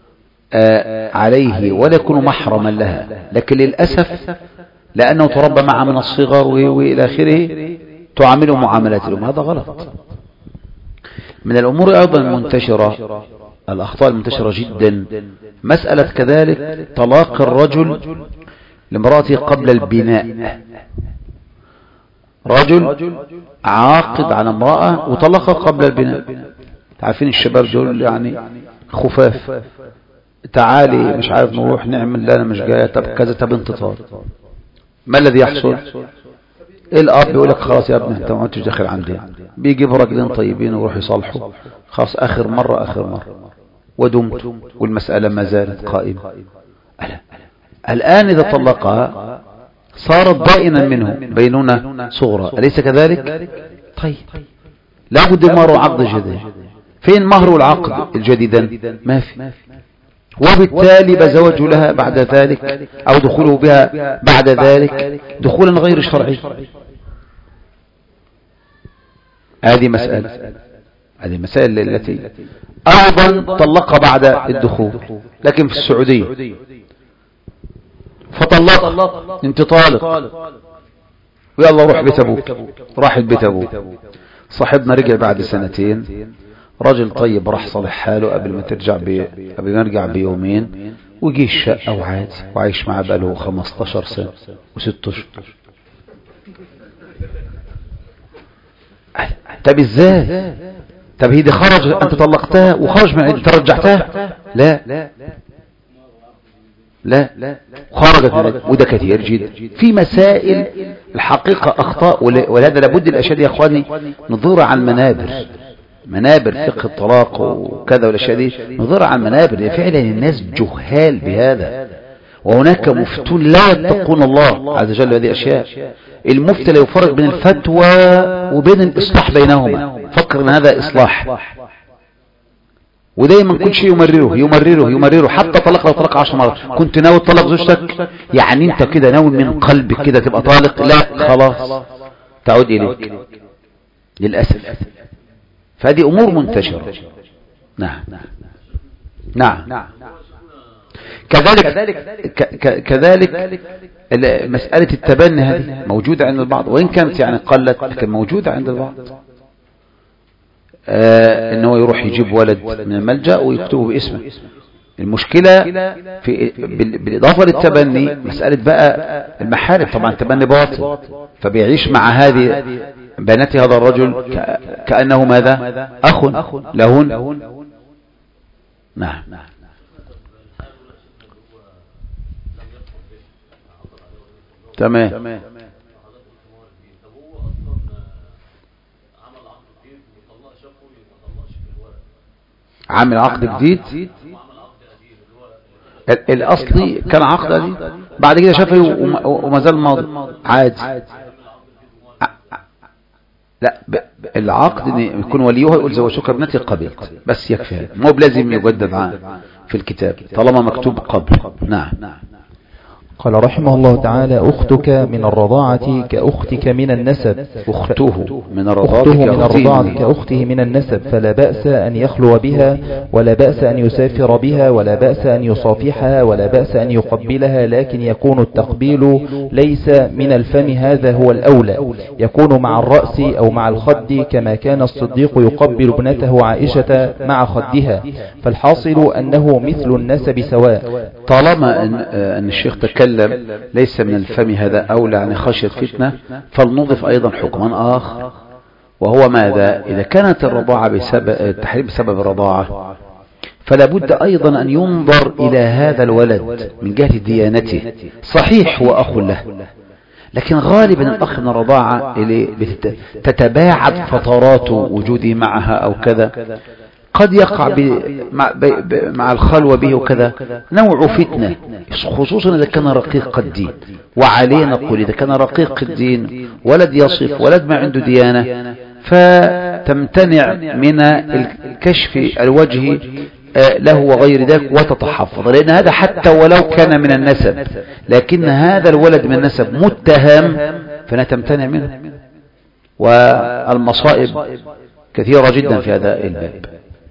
عليه ولا يكون محرما لها، لكن للأسف لأنه تربى معها من الصغر وإلى آخره تعامله معاملات الأم، هذا غلط. من الأمور أيضا المنتشرة، الأخطاء المنتشرة جدا، مسألة كذلك طلاق الرجل لامرأته قبل البناء. رجل عاقد على امرأة وطلقها قبل البناء. عارفين الشباب دول يعني خفاف، تعالي مش عارف نروح نعمل، لا انا مش جايه، طب كذا، طب انت طالق. ما الذي يحصل؟ الاب يقول لك خلاص يا ابني انت ما عدتش داخل عندي، بيجيبوا راجلين طيبين ويروحوا يصالحوا، خلاص اخر مره اخر مره ودمت والمساله ما زالت قائمه. الان اذا طلقها صارت بائنا منه بينونه صغرى، اليس كذلك؟ طيب لابد مهر وعقد جديد. فين مهر العقد الجديدا؟ ما في، وبالتالي بزوجه لها بعد ذلك أو دخوله بها بعد ذلك دخولا غير شرعي. هذه مسألة، هذه مسائل التي أيضا طلقها بعد الدخول، لكن في السعودية فطلق انت طالق ويلا روح بيت أبوك، راح بيت أبوك. صاحبنا رجع بعد سنتين، رجل طيب راح صلح حاله قبل ما ترجع بي... قبل ما يرجع بيومين، وجي الشقة وعادي وعايش معاه بقاله خمستاشر سنة وست اشهر. طب ازاي؟ طب هي دي خرج، انت طلقتها وخرج من انت رجعتها؟ لا لا لا خرجت من، وده كثير جدا في مسائل الحقيقة اخطاء، ولهذا لابد الاشياء يا اخواني نظر على المنابر، منابر فقه الطلاق وكذا والاشياء دي نظر على المنابر. فعلا الناس جهال بهذا، وهناك مفتون لا يتقون الله عز وجل هذه الاشياء. المفتي لا يفرق بين الفتوى وبين الاصلاح بينهما، فكر ان هذا اصلاح، ودايما كل شيء يمرره يمرره يمرره. حتى طلق لو طلق عشر مرات، كنت ناوي تطلق زوجتك يعني انت كده ناوي من قلبك كده تبقى طالق؟ لا خلاص تعود اليك للاسف. فهذه امور منتشره. نعم نعم كذلك كذلك مسألة التبني هذه موجودة عند البعض، وإن كانت يعني قلت لكن موجودة عند البعض. آه انه يروح يجيب ولد من الملجأ ويكتبه باسمه. المشكلة في بالإضافة للتبني مسألة بقى المحارم، طبعا التبني باطل، فبيعيش مع هذه بنات هذا الرجل كأنه ماذا؟ أخ لهن. نعم تمام. عامل عقد جديد، الأصلي كان عقد قديم، بعد كده شافه وما زال ماضي عادي. لا العقد ان يكون وليها يقول زوجتك ابنتي قبلت، بس يكفي، مو بلازم يجدد في الكتاب طالما مكتوب قبل. نعم.
قال رحمه الله تعالى: أختك من الرضاعة كأختك من النسب.
أخته من
الرضاعة كأخته من النسب، فلا بأس أن يخلو بها، ولا بأس أن يسافر بها، ولا بأس أن يصافحها، ولا بأس أن يقبلها، لكن يكون التقبيل ليس من الفم، هذا هو الأولى، يكون مع الرأس أو مع الخد، كما كان الصديق يقبل ابنته عائشة مع خدها، فالحاصل أنه مثل النسب سواء.
طالما أن, أن الشيخ تكلم ليس من الفم هذا أولى يعني خشية فتنة، فلنضف أيضا حكما آخر، وهو ماذا؟ إذا كانت الرضاعة بسبب التحريم بسبب الرضاعة، فلا بد أيضا أن ينظر إلى هذا الولد من جهة ديانته. صحيح هو أخ له، لكن غالبا الأخ من الرضاعة اللي تتباعد فترات وجوده معها أو كذا، قد يقع مع, مع الخلوة به وكذا نوع فتنة، خصوصا إذا كان رقيق الدين. وعليه نقول إذا كان رقيق الدين ولد يصف ولد ما عنده ديانة، فتمتنع من الكشف الوجه له وغير ذلك وتتحفظ، لأن هذا حتى ولو كان من النسب، لكن هذا الولد من النسب متهم فأنا تمتنع منه. والمصائب كثيرة جدا في هذا الباب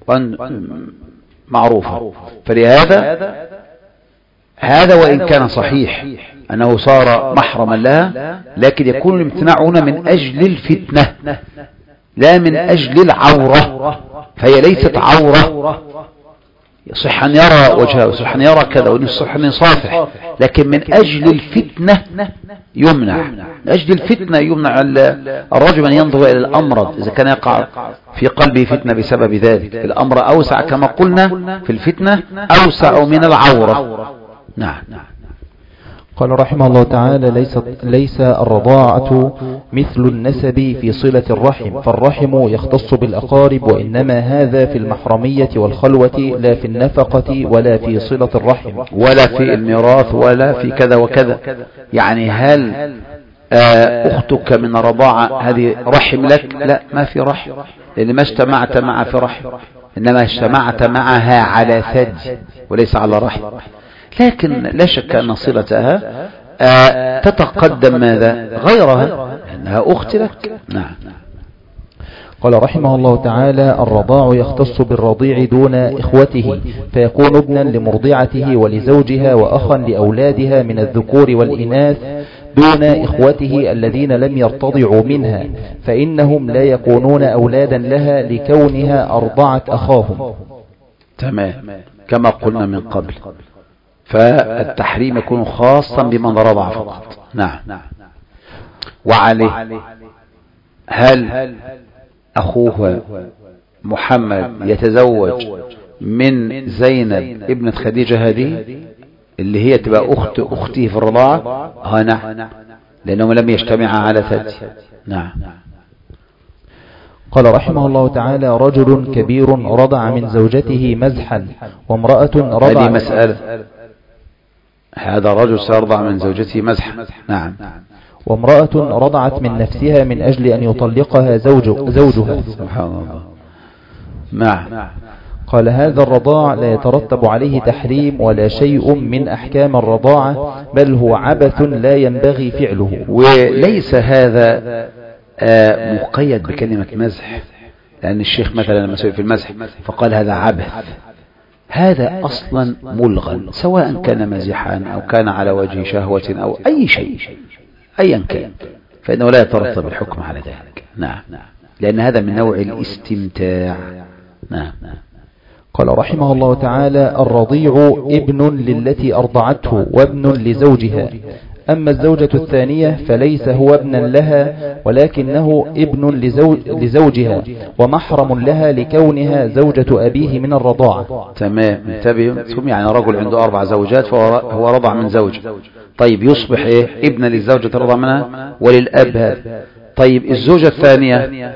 معروفة. فلهذا هذا وإن كان صحيح أنه صار محرما لها، لكن يكون الامتناع هنا من أجل الفتنة لا من أجل العورة، فهي ليست عورة. يصح أن يرى وجهه ويصح أن يرى كذا ويصح أن يصافح، لكن من أجل الفتنة يمنع. من أجل الفتنة يمنع الرجل أن ينظر إلى الأمر إذا كان يقع في قلبه فتنة بسبب ذلك. الأمر أوسع كما قلنا في الفتنة، أوسع من العورة. نعم.
قال رحمه الله تعالى: ليس, ليس الرضاعة مثل النسب في صلة الرحم، فالرحم يختص بالأقارب، وإنما هذا في المحرمية والخلوة لا في النفقة ولا في صلة الرحم
ولا في الميراث ولا في كذا وكذا. يعني هل أختك من رضاعة هذه رحم لك؟ لا، ما في رحم، لأن ما اجتمعت معها في رحم، إنما اجتمعت معها على ثدي وليس على رحم. لكن لا شك أن صلتها آه تتقدم ماذا غيرها، أنها أخت لك. نعم.
قال رحمه الله تعالى: الرضاع يختص بالرضيع دون إخوته، فيكون ابنا لمرضعته ولزوجها وأخا لأولادها من الذكور والإناث دون إخوته الذين لم يرتضعوا منها، فإنهم لا يكونون أولادا لها لكونها أرضعت أخاهم.
تمام، كما قلنا من قبل، فالتحريم يكون خاصا بمن رضع فقط. نعم. وعليه، هل أخوها محمد يتزوج من زينب ابنة خديجة هذه اللي هي تبقى أخت أخته في الرضاعة؟ ها نعم، لأنهم لم يجتمعا على ثدي. نعم.
قال رحمه الله تعالى: رجل كبير رضع من زوجته مزحا، وامرأة رضع.
هذه مسألة، هذا رجل سيرضع من زوجته مزحا. نعم.
وامرأة رضعت من نفسها من أجل أن يطلقها زوج زوجها.
سبحان الله. نعم.
قال: هذا الرضاع لا يترتب عليه تحريم ولا شيء من أحكام الرضاعة، بل هو عبث لا ينبغي فعله.
وليس هذا آه مقيد بكلمة مزح، لأن الشيخ مثلا لما سئل في المزح فقال هذا عبث، هذا أصلا ملغى، سواء كان مزحا أو كان على وجه شهوة أو أي شيء أيا كان، فإنه لا يترتب الحكم على ذلك. نعم، لأن هذا من نوع الاستمتاع. نعم.
قال رحمه الله تعالى: الرضيع ابن للتي أرضعته وابن لزوجها، أما الزوجة الثانية فليس هو ابنا لها، ولكنه ابن لزوج لزوجها ومحرم لها لكونها زوجة أبيه من الرضاعة.
تمام، انتبه. ثم يعني رجل عنده أربع زوجات فهو رضع من زوج، طيب يصبح إيه؟ ابن للزوجة رضع منها وللأب هذا. طيب الزوجة الثانية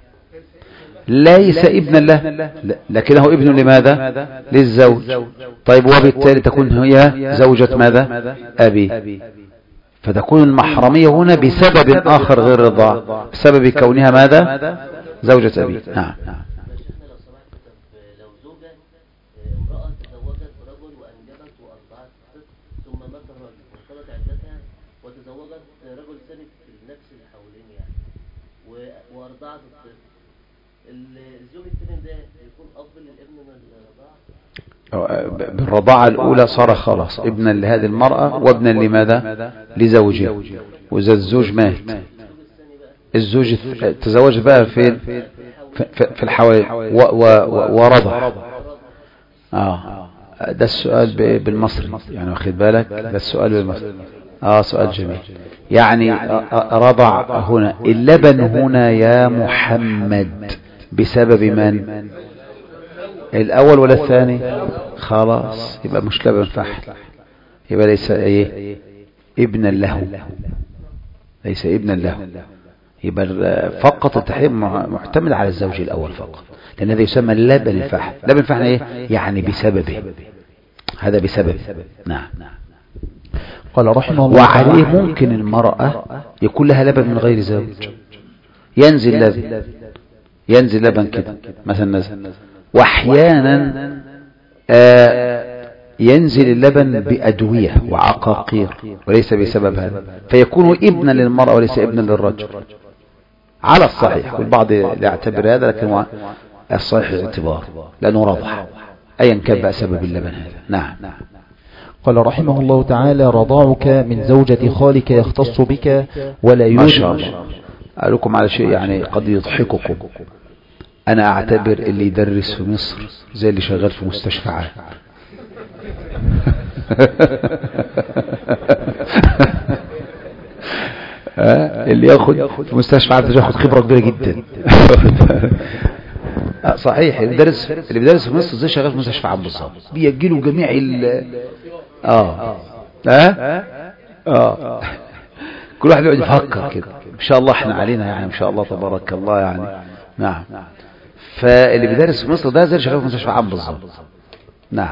ليس ابنا له، لكنه ابن لماذا؟ للزوج. طيب وبالتالي تكون هي زوجة ماذا؟ أبي، فتكون المحرمية هنا بسبب آخر غير الرضاعة، بسبب كونها ماذا؟ زوجة أبي. نعم.
لو زوجة امرأة تزوجت رجل وأنجبت وأرضعت ثم مات الرجل وانقضت عدتها وتزوجت رجل ثاني في نفس الحولين يعني وأرضعت الطفل، الزوج الثاني ده يكون أفضل للابن من الرضاعة؟
بالرضاعة الأولى صار خلاص ابنا لهذه المرأة وابنا لماذا؟ لزوجها. وإذا الزوج مات الزوج تزوج بقى في في الحوالي ورضع. آه ده السؤال بالمصري يعني، واخد بالك؟ ده السؤال بالمصري. آه سؤال جميل. يعني رضع هنا اللبن هنا يا محمد بسبب من؟ الأول ولا الثاني؟ خلاص يبقى مش لبن فحل، يبقى ليس ايه ابنا له، ليس ابنا له، يبقى فقط التحريم معتمد على الزوج الأول فقط، لأن هذا يسمى لبن الفحل. لبن الفحل ايه؟ يعني بسببه، هذا بسبب. نعم.
قال رحمه الله
وعليه ممكن المرأة يكون لها لبن من غير زوج، ينزل لبن، ينزل لبن كده مثلا نزل، واحيانا آه ينزل اللبن بأدوية وعقاقير وليس بسبب هذا، فيكون ابنا للمرأة وليس ابنا للرجل على الصحيح. والبعض يعتبر هذا، لكن الصحيح اعتبار لأنه رضع أيا كان بقى سبب اللبن هذا. نعم.
قال رحمه الله تعالى: رضاعك من زوجة خالك يختص بك ولا يوجد.
ما شاء الله. أقول لكم على شيء يعني قد يضحككم. أنا أعتبر اللي يدرس في مصر زي اللي شغال في مستشفعات. اللي ياخد في مستشفعات ياخد خبرة كبيرة جدا. صحيح. اللي بيدرس اللي بيدرس في مصر زي شغال في مستشفعات بالظبط، بيجيله جميع ال اه اه اه كل واحد يقعد يفكر كده. ان شاء الله احنا علينا يعني ان شاء الله تبارك الله يعني. نعم. فاللي بيدرس في مصر ده زي شغال في مستشفعات بالظبط. نعم.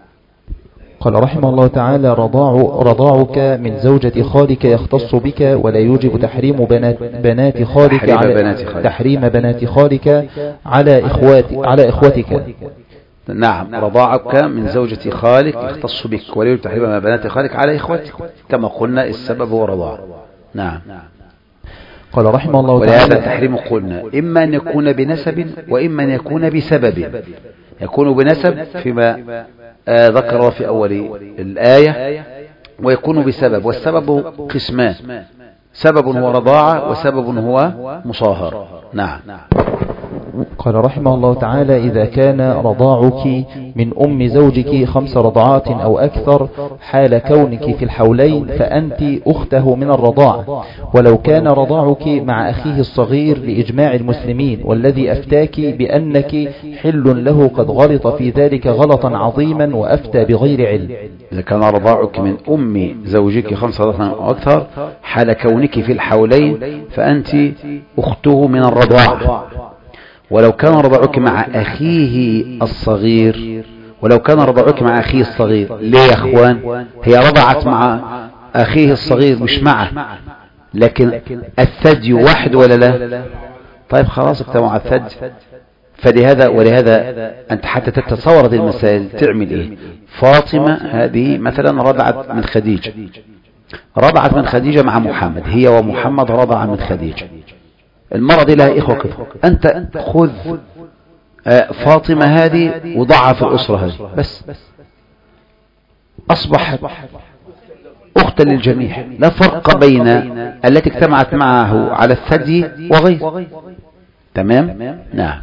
قال رحمه الله تعالى: رضاع رضاعك من زوجة خالك يختص بك ولا يوجب تحريم بنات بنات خالك
تحريم
على
بنات خالك.
تحريم بنات خالك على اخوات على اخوتك.
نعم. رضاعك من زوجة خالك يختص بك ولا يوجب تحريم بنات خالك على اخوتك، كما قلنا السبب هو رضاع. نعم.
قال رحمه الله تعالى:
ولهذا التحريم قلنا إما أن يكون بنسب وإما أن يكون بسبب. يكون بنسب فيما آه ذكر في أول الآية، ويكون بسبب. والسبب قسمان: سبب هو رضاعة وسبب هو مصاهرة. نعم.
قال رحمه الله تعالى: إذا كان رضاعك من أم زوجك خمس رضعات أو أكثر حال كونك في الحولين فأنت أخته من الرضاعة، ولو كان رضاعك مع أخيه الصغير لإجماع المسلمين، والذي أفتاك بأنك حل له قد غلط في ذلك غلطا عظيما وأفتى بغير علم.
إذا كان رضاعك من أم زوجك خمس رضعات أو أكثر حال كونك في الحولين فأنت أخته من الرضاعة، ولو كان رضاعك مع أخيه الصغير ولو كان رضاعك مع أخيه الصغير. ليه يا أخوان؟ هي رضعت مع أخيه الصغير مش معه، لكن الثدي واحد ولا لا؟ طيب خلاص اجتمع الثدي. فلهذا ولهذا أنت حتى تتصور هذه المسائل تعمل إيه؟ فاطمة هذه مثلا رضعت من خديجة رضعت من خديجة مع محمد، هي ومحمد رضع من خديجة. المرأة دي لها إخوة كده، أنت خذ فاطمة هذه وضعها في الأسرة هذه بس، أصبحت أختا للجميع، لا فرق بين التي اجتمعت معه على الثدي وغير. تمام؟ نعم.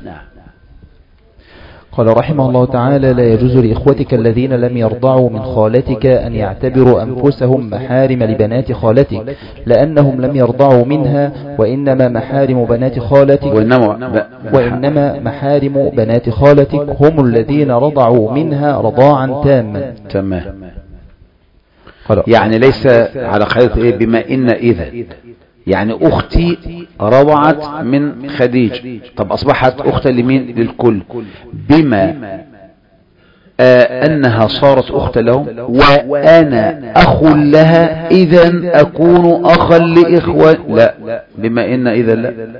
قال رحمه الله تعالى: لا يجوز لإخوتك الذين لم يرضعوا من خالتك أن يعتبروا أنفسهم محارم لبنات خالتك، لأنهم لم يرضعوا منها، وإنما محارم بنات خالتك
وإنما,
وإنما محارم بنات خالتك هم الذين رضعوا منها رضاعا تاما.
تمام. يعني ليس على قاعدة إيه بما إن إذا، يعني أختي رضعت من خديجة، طب أصبحت أختا لمين؟ للكل، بما آه أنها صارت أختا لهم وأنا أخ لها إذن أكون أخا لإخوة. لا، بما إن إذا لا.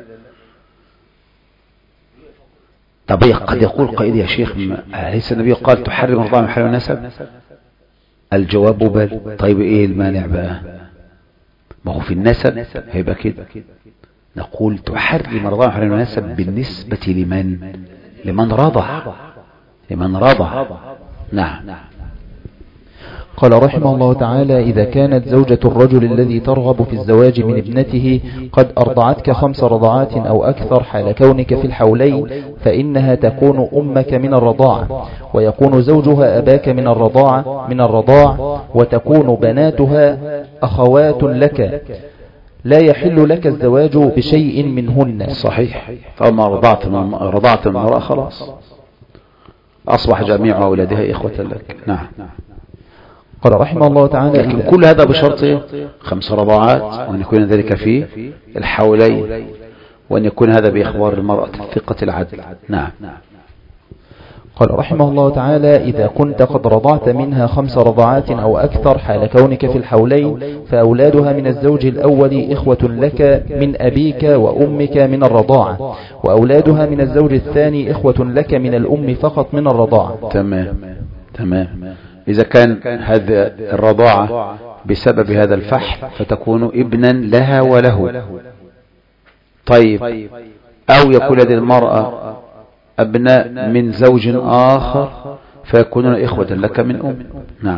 طب قد يقول قائد يا شيخ ليس النبي قال تحرم رضاع محرم النسب؟ الجواب بل. طيب إيه المانع بقى؟ ما هو في النسب هيبقى كده، نقول تحرم رضاع محرم النسب بالنسبة لمن؟ لمن رضع، لمن رضع. نعم.
قال رحمه الله تعالى: إذا كانت زوجة الرجل الذي ترغب في الزواج من ابنته قد أرضعتك خمس رضعات أو أكثر حال كونك في الحولين فإنها تكون أمك من الرضاعة، ويكون زوجها أباك من الرضاعة من الرضاع، وتكون بناتها أخوات لك، لا يحل لك الزواج بشيء منهن.
صحيح. فما رضعت من رضعت من المرأة خلاص أصبح جميع أولادها إخوة لك. نعم.
قال رحمه الله تعالى:
لكن كل هذا بشرط خمس رضاعات، وأن يكون ذلك في الحولين، وأن يكون هذا بإخبار المرأة الثقة العدل. نعم.
قال رحمه الله تعالى: إذا كنت قد رضعت منها خمس رضعات أو أكثر حال كونك في الحولين فأولادها من الزوج الأول إخوة لك من أبيك وأمك من الرضاعة، وأولادها من الزوج الثاني إخوة لك من الأم فقط من الرضاعة.
تمام. تمام. إذا كان هذا الرضاعة بسبب هذا الفحل فتكون ابنا لها وله. طيب أو يكون لدى المرأة أبناء من زوج آخر فيكونون إخوة لك من أم. نعم.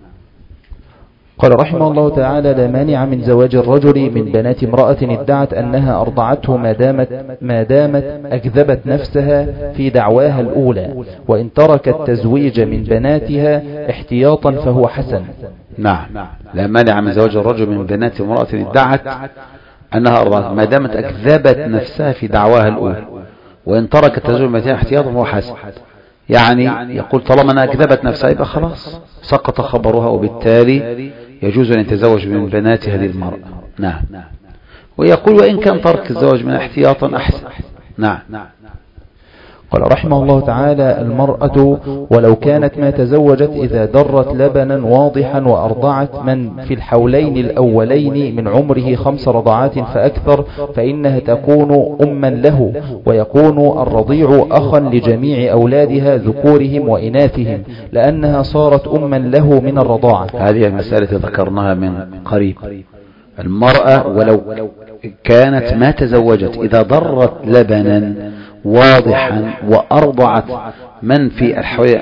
قال رحمه الله تعالى: لا مانع من زواج الرجل من بنات امرأة ادعت أنها أرضعته ما دامت, ما دامت أكذبت نفسها في دعواها الأولى، وإن ترك التزويج من بناتها احتياطا فهو حسن.
نعم. لا مانع من زواج الرجل من بنات امرأة ادعت أنها أرضعته ما دامت أكذبت نفسها في دعواها الأولى، وإن ترك التزويج من بناتها احتياطا فهو حسن. يعني يقول طالما أنها أكذبت نفسها يبقى خلاص سقط خبرها، وبالتالي يجوز أن يتزوج من بنات هذه المرأة. نعم. ويقول وإن كان ترك الزواج من احتياطا أحسن. نعم.
قال رحمه الله تعالى: المرأة ولو كانت ما تزوجت إذا درت لبنا واضحا وأرضعت من في الحولين الأولين من عمره خمس رضعات فأكثر فإنها تكون أما له، ويكون الرضيع أخا لجميع أولادها ذكورهم وإناثهم، لأنها صارت أما له من الرضاعة.
هذه المسألة ذكرناها من قريب. المرأة ولو كانت ما تزوجت إذا ضرت لبنا واضحا وأرضعت من في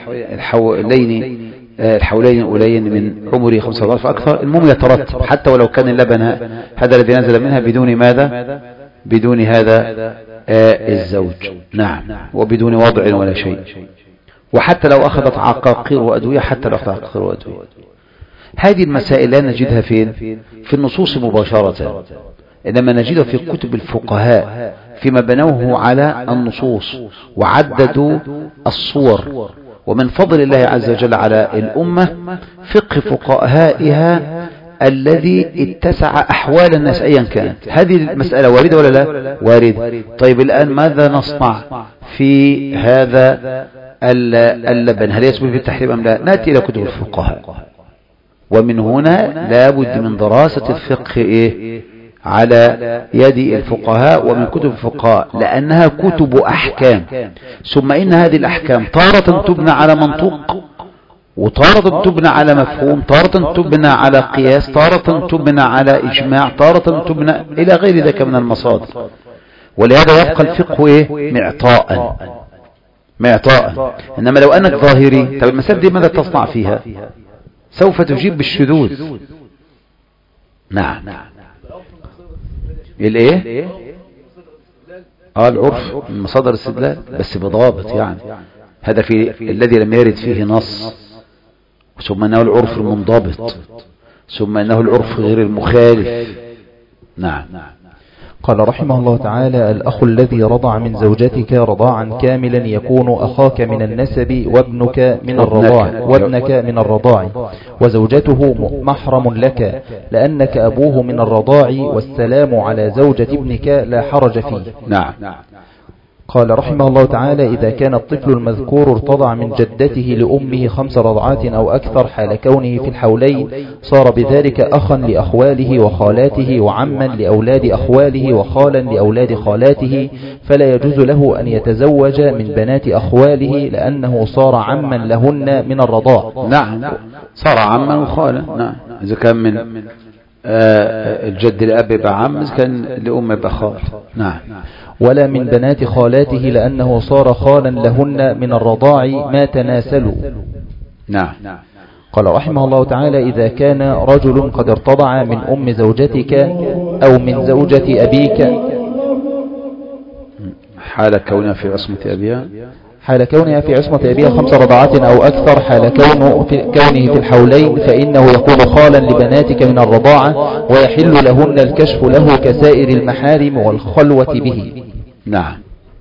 الحولين الحولين الأولين من عمره خمسة أضعاف فأكثر، المهم يترتب حتى ولو كان اللبن هذا الذي نزل منها بدون ماذا؟ بدون هذا الزوج. نعم. وبدون وضع ولا شيء. وحتى لو أخذت عقاقير وأدوية، حتى لو أخذت عقاقير وأدوية. هذه المسائل لا نجدها فين؟ في النصوص مباشرة، إنما نجدها في كتب الفقهاء فيما بنوه على النصوص وعددوا الصور. ومن فضل الله عز وجل على الأمة فقه فقهائها الذي اتسع أحوال الناس أيا كانت. هذه المسألة واردة ولا لا؟ واردة. طيب الآن ماذا نصنع في هذا اللبن؟ هل يسبب بالتحريم أم لا؟ نأتي إلى كتب الفقهاء، ومن هنا لابد من دراسة الفقه إيه؟ على يد الفقهاء ومن كتب الفقهاء، لأنها كتب أحكام. ثم إن هذه الأحكام تارة تبنى على منطوق، وتارة تبنى على مفهوم، تارة تبنى على قياس، تارة تبنى على إجماع، تارة تبنى إلى غير ذلك من المصادر. ولهذا يبقى الفقه إيه؟ معطاء معطاء. إنما لو أنك ظاهري، طب المسألة دي ماذا تصنع فيها؟ سوف تجيب بالشذوذ. نعم. الايه؟ اه العرف من مصادر الاستدلال، بس بضابط. يعني هذا في الذي لم يرد فيه نص، ثم انه العرف المنضبط، ثم انه العرف غير المخالف. نعم.
قال رحمه الله تعالى: الأخ الذي رضع من زوجتك رضاعا كاملا يكون أخاك من النسب وابنك من الرضاع وابنك من الرضاع، وزوجته محرم لك لأنك أبوه من الرضاع، والسلام على زوجة ابنك لا حرج فيه.
نعم.
قال رحمه الله تعالى: إذا كان الطفل المذكور ارتضع من جدته لأمه خمس رضعات أو أكثر حال كونه في الحولين، صار بذلك أخا لأخواله وخالاته وعما لأولاد أخواله وخالا لأولاد خالاته، فلا يجوز له أن يتزوج من بنات أخواله لأنه صار عما لهن من الرضاع.
نعم. صار عما وخالا. نعم. إذا كان من آه الجد الأب يبقى عم، إذا كان لأم يبقى خال. نعم.
ولا من بنات خالاته لأنه صار خالا لهن من الرضاع ما تناسلوا.
نعم.
قال رحمه الله تعالى: إذا كان رجل قد ارتضع من أم زوجتك أو من زوجة أبيك
حال كونها في عصمة أبيها
حال كونها في عصمة أبيها خمس رضعات أو أكثر حال كونه في, كونه في الحولين، فإنه يكون خالا لبناتك من الرضاعة، ويحل لهن الكشف له كسائر المحارم والخلوة به.
نعم.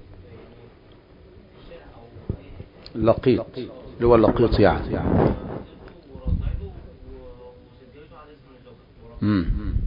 لقيط اللي هو اللقيط يعني. مم.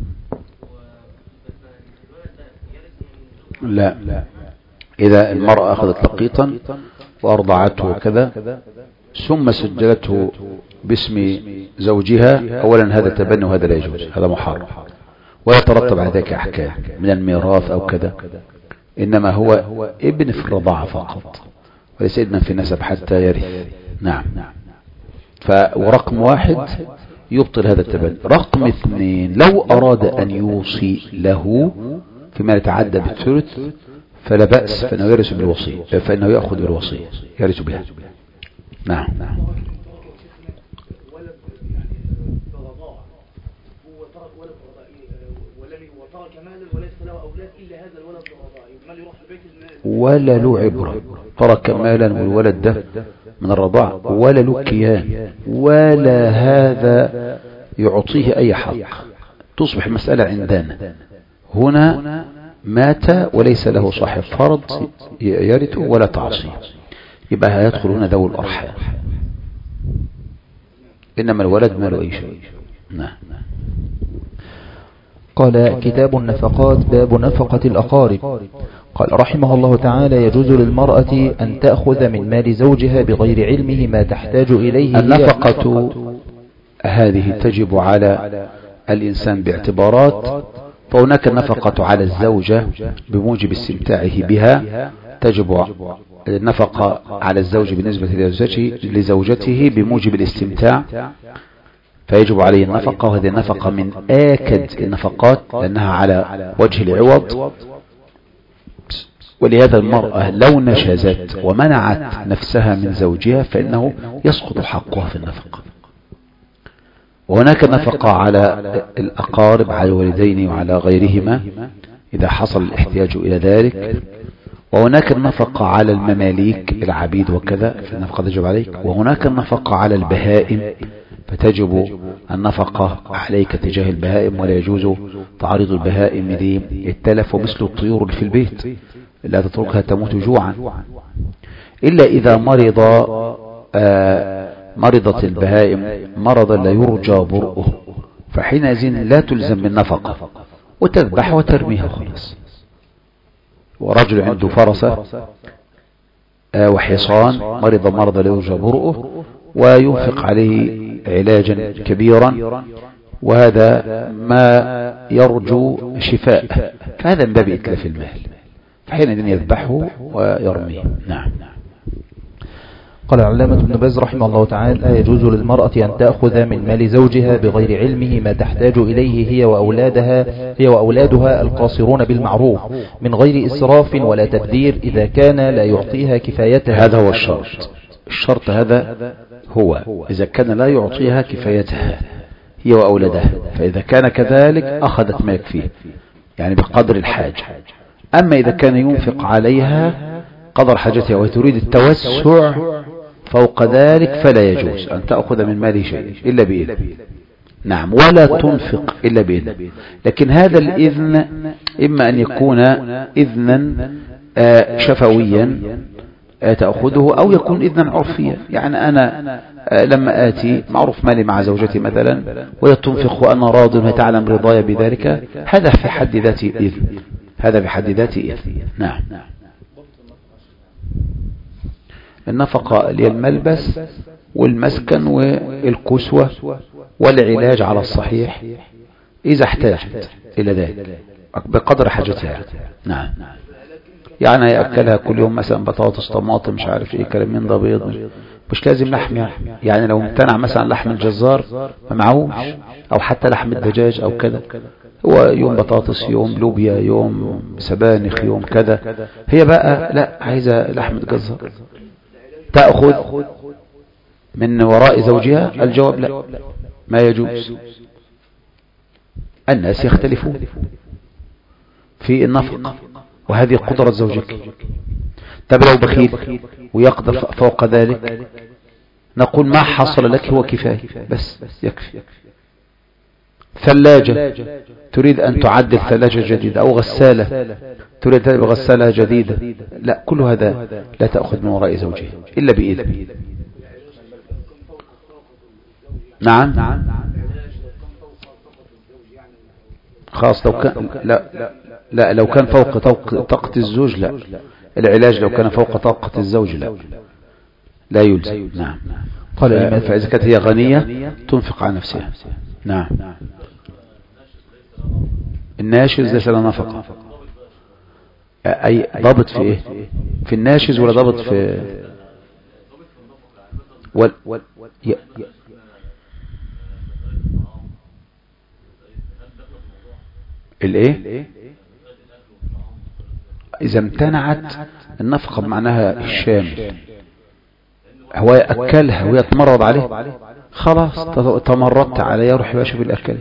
لا، إذا المرأة أخذت لقيطا وأرضعته وكذا ثم سجلته باسم زوجها، أولا هذا تبني وهذا لا يجوز، هذا محرم، ولا يترتب على ذلك أحكام من الميراث أو كذا، إنما هو ابن في الرضاعة فقط وليس ابنا في النسب حتى يرث. نعم. ف ورقم واحد يبطل هذا التبني. رقم اثنين لو أراد أن يوصي له فيما يتعدى بالثلث فلا بأس، فإنه يرث بالوصية، فإنه يأخذ بالوصية يرث بها. نعم. ولا له عبرة، ترك مالا والولد ده من الرضاع، ولا له كيان، ولا هذا يعطيه أي حق. تصبح المسألة عندنا هنا مات وليس له صاحب فرض يرثه ولا تعصيب، يبقى هيدخل هنا ذوي الأرحام، إنما الولد ما له أي شيء. نعم.
قال كتاب النفقات، باب نفقة الأقارب. قال رحمه الله تعالى: يجوز للمرأة أن تأخذ من مال زوجها بغير علمه ما تحتاج إليه.
النفقة هذه تجب على الإنسان باعتبارات، فهناك النفقة على الزوجة بموجب استمتاعه بها، تجب النفقة على الزوج بالنسبة لزوجته بموجب الاستمتاع، فيجب عليه النفقة، وهذه النفقة من آكد النفقات لأنها على وجه العوض. ولهذا المرأة لو نشزت ومنعت نفسها من زوجها فإنه يسقط حقها في النفقة. وهناك نفقة على الأقارب، على الوالدين وعلى غيرهما إذا حصل الاحتياج إلى ذلك. وهناك النفقة على المماليك العبيد وكذا، فالنفقة تجب عليك. وهناك النفقة على البهائم، فتجب النفقة عليك تجاه البهائم، ولا يجوز تعريض البهائم للتلف، ومثل الطيور اللي في البيت لا تتركها تموت جوعا، إلا إذا مرض آه مرضت البهائم مرضا لا يرجى برؤه، فحينئذ لا تلزم بالنفقة وتذبح وترميها خلاص. ورجل عنده فرسة آه وحصان، مرض مرضا لا يرجى برؤه وينفق عليه علاجا كبيرا، وهذا ما يرجو شفاء، فهذا من باب إتلاف المال، فحينئذ يذبحه ويرميه. نعم.
قال العلامة ابن باز رحمه الله تعالى: يجوز للمرأة أن تأخذ من مال زوجها بغير علمه ما تحتاج إليه هي وأولادها هي وأولادها القاصرون بالمعروف من غير إسراف ولا تبذير، إذا كان لا يعطيها كفايتها.
هذا هو الشرط. الشرط هذا هو إذا كان لا يعطيها كفايتها هي وأولادها، فإذا كان كذلك أخذت ما يكفيه يعني بقدر الحاجة. أما إذا كان ينفق عليها قدر حاجتها وتريد التوسع فوق ذلك فلا يجوز أن تأخذ من ماله شيء إلا بإذن. نعم. ولا تنفق إلا بإذن. لكن هذا الإذن إما أن يكون إذنا شفويا تأخذه، أو يكون إذنا عرفيا، يعني أنا لما آتي معروف مالي مع زوجتي مثلا وهي تنفق وأنا راض وهي تعلم رضايا بذلك، هذا في حد ذاته إذن، هذا في حد ذاته إذن. نعم. النفقة للملبس والمسكن والكسوة والعلاج على الصحيح إذا احتاجت إلى ذلك بقدر حاجتها. نعم. يعني يأكلها كل يوم مثلا بطاطس طماطم مش عارف ايه كلام من ده، بيض، مش لازم لحم يعني. يعني لو امتنع مثلا لحم الجزار ما معهوش، او حتى لحم الدجاج او كذا، هو يوم بطاطس يوم لوبيا يوم سبانخ يوم كذا، هي بقى لا عايزة لحم الجزار تأخذ من وراء زوجها؟ الجواب لا، ما يجوز. الناس يختلفون في النفقة، وهذه قدرة زوجك. طب لو بخيل ويقدر فوق ذلك نقول ما حصل لك هو كفاية بس يكفي. ثلاجة تريد أن تعدل ثلاجة جديدة، أو غسالة تريد أن غسالة جديدة، لا، كل هذا لا تأخذ من وراء زوجها إلا بإذن. نعم. خاص لو كان لا لا لو كان فوق طاقة الزوج لا، العلاج لو كان فوق طاقة الزوج لا لا يلزم. نعم. قال فإذا كانت هي غنية تنفق على نفسها. نعم. الناشز ليس له نفقة. أي ضابط في إيه؟ في الناشز ولا ضابط في وال ي... الايه اذا امتنعت النفقة بمعناها الشامل، هو يأكلها وهي تمرض عليه، خلاص تمردت عليه، روح بقى شوف الأكل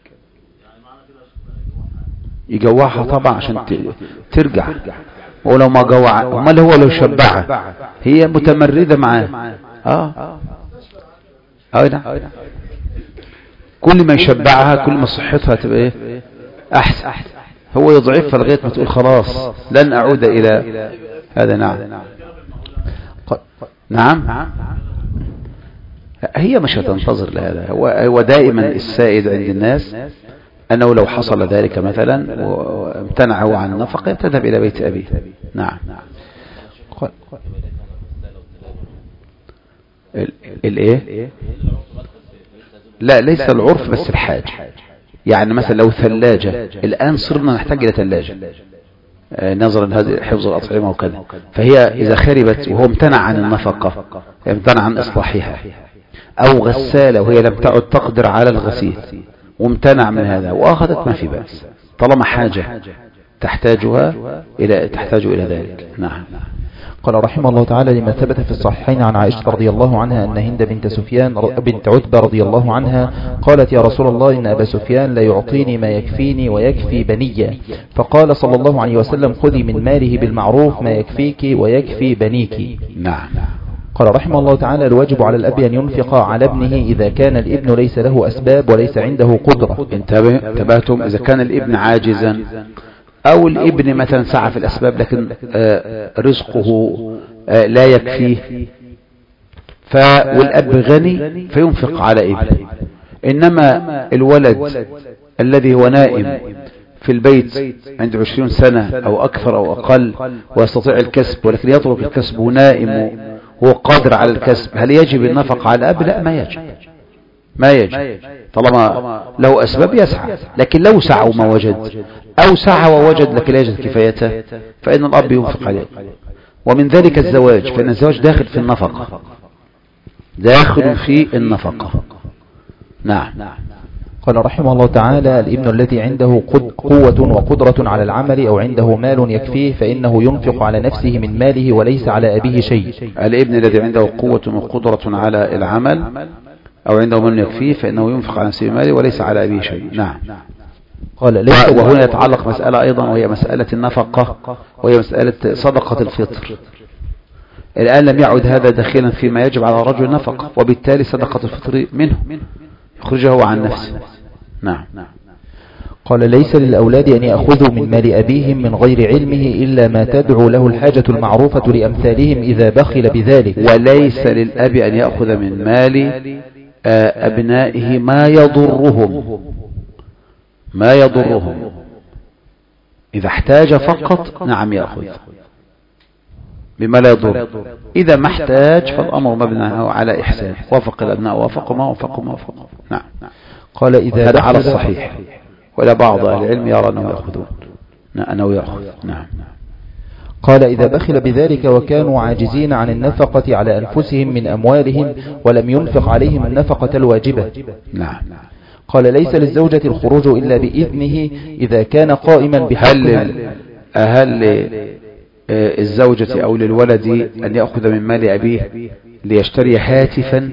يجوعها طبعا عشان ترجع، ولو ما جوع امال هو لو شبعها هي متمردة معاه. اه اه نعم، كل ما يشبعها كل ما صحتها تبقى ايه احسن، هو يضعفها لغاية ما تقول خلاص لن اعود الى هذا. نعم نعم، هي مش هتنتظر لهذا، هو هو دائما السائد عند الناس أنه لو حصل ذلك مثلا وامتنعه عن النفقة تذهب إلى بيت أبيه. نعم. الايه لا ليس العرف بس الحاجة، يعني مثلا لو ثلاجة الآن صرنا نحتاج إلى ثلاجة نظرا لهذه حفظ الأطعمة وكذا، فهي إذا خربت وهو امتنع عن النفقة امتنع عن إصلاحها، أو غسالة وهي لم تعد تقدر على الغسيل وامتنع من هذا وأخذت ما في بأس طالما حاجة تحتاجها إلى تحتاج إلى ذلك. نعم.
قال رحمه الله تعالى: لما ثبت في الصحيحين عن عائشة رضي الله عنها أن هند بنت سفيان بنت عتبة رضي الله عنها قالت: يا رسول الله إن أبا سفيان لا يعطيني ما يكفيني ويكفي بني، فقال صلى الله عليه وسلم: خذي من ماله بالمعروف ما يكفيك ويكفي بنيك.
نعم.
قال رحمه الله تعالى: الواجب على الأب أن ينفق على ابنه إذا كان الابن ليس له أسباب وليس عنده قدرة.
انتبهتم، إذا كان الابن عاجزا أو الابن مثلا سعى في الأسباب لكن رزقه لا يكفيه، والأب غني فينفق على ابنه. إنما الولد الذي هو نائم في البيت عنده عشرين سنة أو أكثر أو أقل ويستطيع الكسب ولكن يترك الكسب ونائم هو قادر على الكسب، هل يجب النفقة على الأب؟ لا، ما يجب، ما يجب طالما له أسباب يسعى. لكن لو سعى وما وجد أو سعى ووجد لكن لا يجد كفايته فإن الأب ينفق عليه. ومن ذلك الزواج، فإن الزواج داخل في النفقة، داخل في النفقة. نعم.
قال رحمه الله تعالى: الابن الذي عنده قوة وقدرة على العمل أو عنده مال يكفيه فإنه ينفق على نفسه من ماله وليس على أبيه شيء.
الابن الذي عنده قوة وقدرة على العمل أو عنده مال يكفيه فإنه ينفق على نفسه من ماله وليس على أبيه شيء. نعم.
قال
ليس. وهنا يتعلق مسألة أيضا وهي مسألة النفقة وهي مسألة صدقة الفطر. الآن لم يعد هذا داخلا فيما يجب على الرجل نفقة، وبالتالي صدقة الفطر منه يخرجه عن نفسه. نعم.
قال: ليس للأولاد أن يأخذوا من مال أبيهم من غير علمه إلا ما تدعو له الحاجة المعروفة لأمثالهم إذا بخل بذلك.
وليس للأب أن يأخذ من مال أبنائه ما يضرهم، ما يضرهم إذا احتاج فقط نعم يأخذ بما لا يضر، إذا ما احتاج فالأمر مبنى على إحسان، وافق الأبناء وافقوا ما وافقوا ما وافقوا. نعم.
قال: إذا
هذا على الصحيح، ولا بعض أهل العلم يرى أنه يأخذون أنه يأخذ. نعم.
قال: إذا بخل بذلك وكانوا عاجزين عن النفقة على أنفسهم من أموالهم ولم ينفق عليهم النفقة الواجبة.
نعم.
قال: ليس للزوجة الخروج إلا بإذنه إذا كان قائما بحقها.
هل الزوجة أو للولد أن يأخذ من مال أبيه ليشتري هاتفا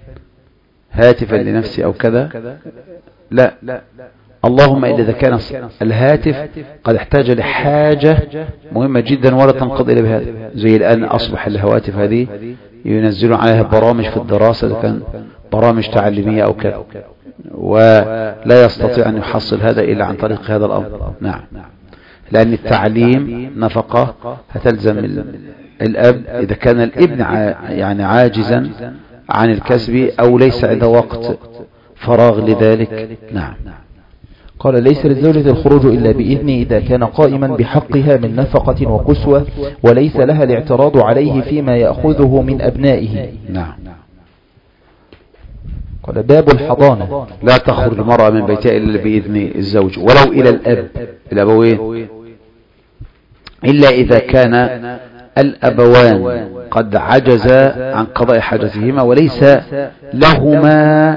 هاتفا لنفسه أو كذا؟ لا، اللهم إلا إذا كان الهاتف قد احتاج لحاجة مهمة جدا ولا تنقضي إلا بهذا، زي الآن أصبح الهواتف هذه ينزلون عليها برامج في الدراسة، إذا كان برامج تعليمية أو كذا، ولا يستطيع أن يحصل هذا إلا عن طريق هذا الأمر. نعم. لأن التعليم نفقة هتلزم الأب إذا كان الابن يعني عاجزا عن الكسب أو ليس عنده وقت فراغ لذلك. نعم.
قال: ليس للزوجة الخروج إلا بإذن إذا كان قائما بحقها من نفقة وقسوة وليس لها الاعتراض عليه فيما يأخذه من أبنائه.
نعم.
قال: باب الحضانة:
لا تخرج المرأة من بيتها إلا بإذن الزوج ولو إلى الأب الأبوين، إلا إذا كان الأبوان قد عجز عن قضاء حاجتهما وليس لهما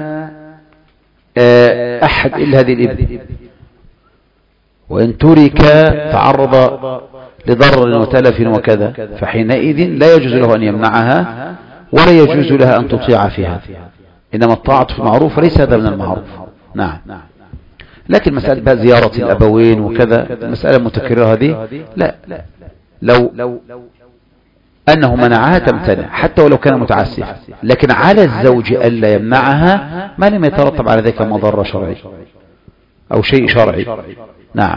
أحد إلا هذه الإبل، وإن ترك تعرض لضرر وتلف وكذا، فحينئذ لا يجوز له أن يمنعها ولا يجوز لها أن تطيع فيها، إنما الطاعة في المعروف ليس هذا من المعروف. نعم. لكن مسألة بقى زيارة الأبوين وكذا مسألة متكررة هذه لا، لو أنه منعها تمتنع حتى ولو كان متعسف، لكن على الزوج ألا يمنعها ما لم يترتب على ذلك مضرة شرعي أو شيء شرعي. نعم.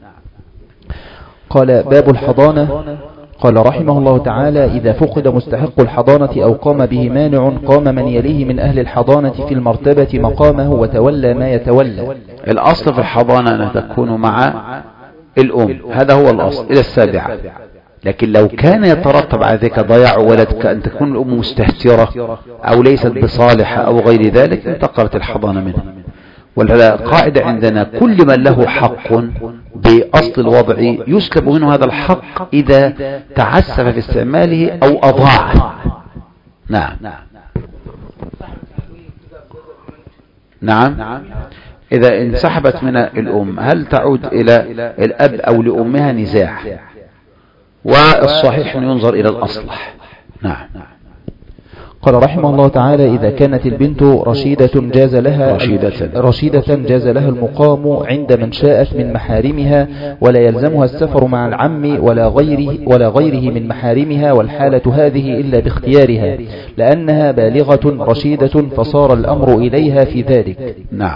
قال باب الحضانة. قال رحمه الله تعالى: إذا فقد مستحق الحضانة أو قام به مانع قام من يليه من أهل الحضانة في المرتبة مقامه وتولى ما يتولى.
الأصل في الحضانة أنها تكون مع الأم، هذا هو الأصل إلى السابعة، لكن لو كان يترتب على ذلك ضياع ولد كأن تكون الأم مستهترة أو ليست بصالحة أو غير ذلك انتقلت الحضانة منها. والقاعدة عندنا كل من له حق بأصل الوضع يسلب منه هذا الحق إذا تعسف في استعماله أو أضاع. نعم. نعم. إذا انسحبت من الأم هل تعود إلى الأب أو لأمها؟ نزاع، والصحيح أن ينظر إلى الأصلح. نعم.
قال رحمه الله تعالى: إذا كانت البنت رشيدة جاز لها
رشيدة,
رشيدة جاز لها المقام عند من شاءت من محارمها، ولا يلزمها السفر مع العم ولا غيره ولا غيره من محارمها، والحالة هذه إلا باختيارها لأنها بالغة رشيدة فصار الأمر إليها في ذلك.
نعم.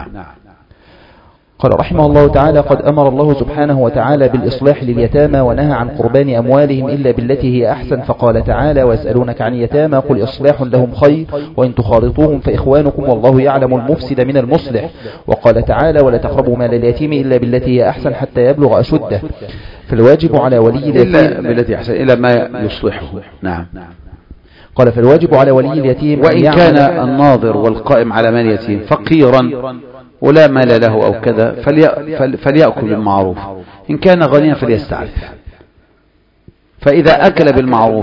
قال رحمه الله تعالى: قد أمر الله سبحانه وتعالى بالإصلاح لليتامى ونهى عن قربان أموالهم إلا بالتي هي أحسن، فقال تعالى: ويسألونك عن اليتامى قل إصلاح لهم خير وإن تخالطوهم فإخوانكم والله يعلم المفسد من المصلح. وقال تعالى: ولا تقربوا مال اليتيم إلا بالتي هي أحسن حتى يبلغ أشده. فالواجب على ولي اليتيم
إلا بالتي أحسن إلى ما يصلحه. نعم.
قال: فالواجب على ولي اليتيم
وإن كان الناظر والقائم على مال اليتيم فقيرا ولا مال له أو كذا فليأكل بالمعروف، إن كان غنيا فليستعف. فإذا أكل بالمعروف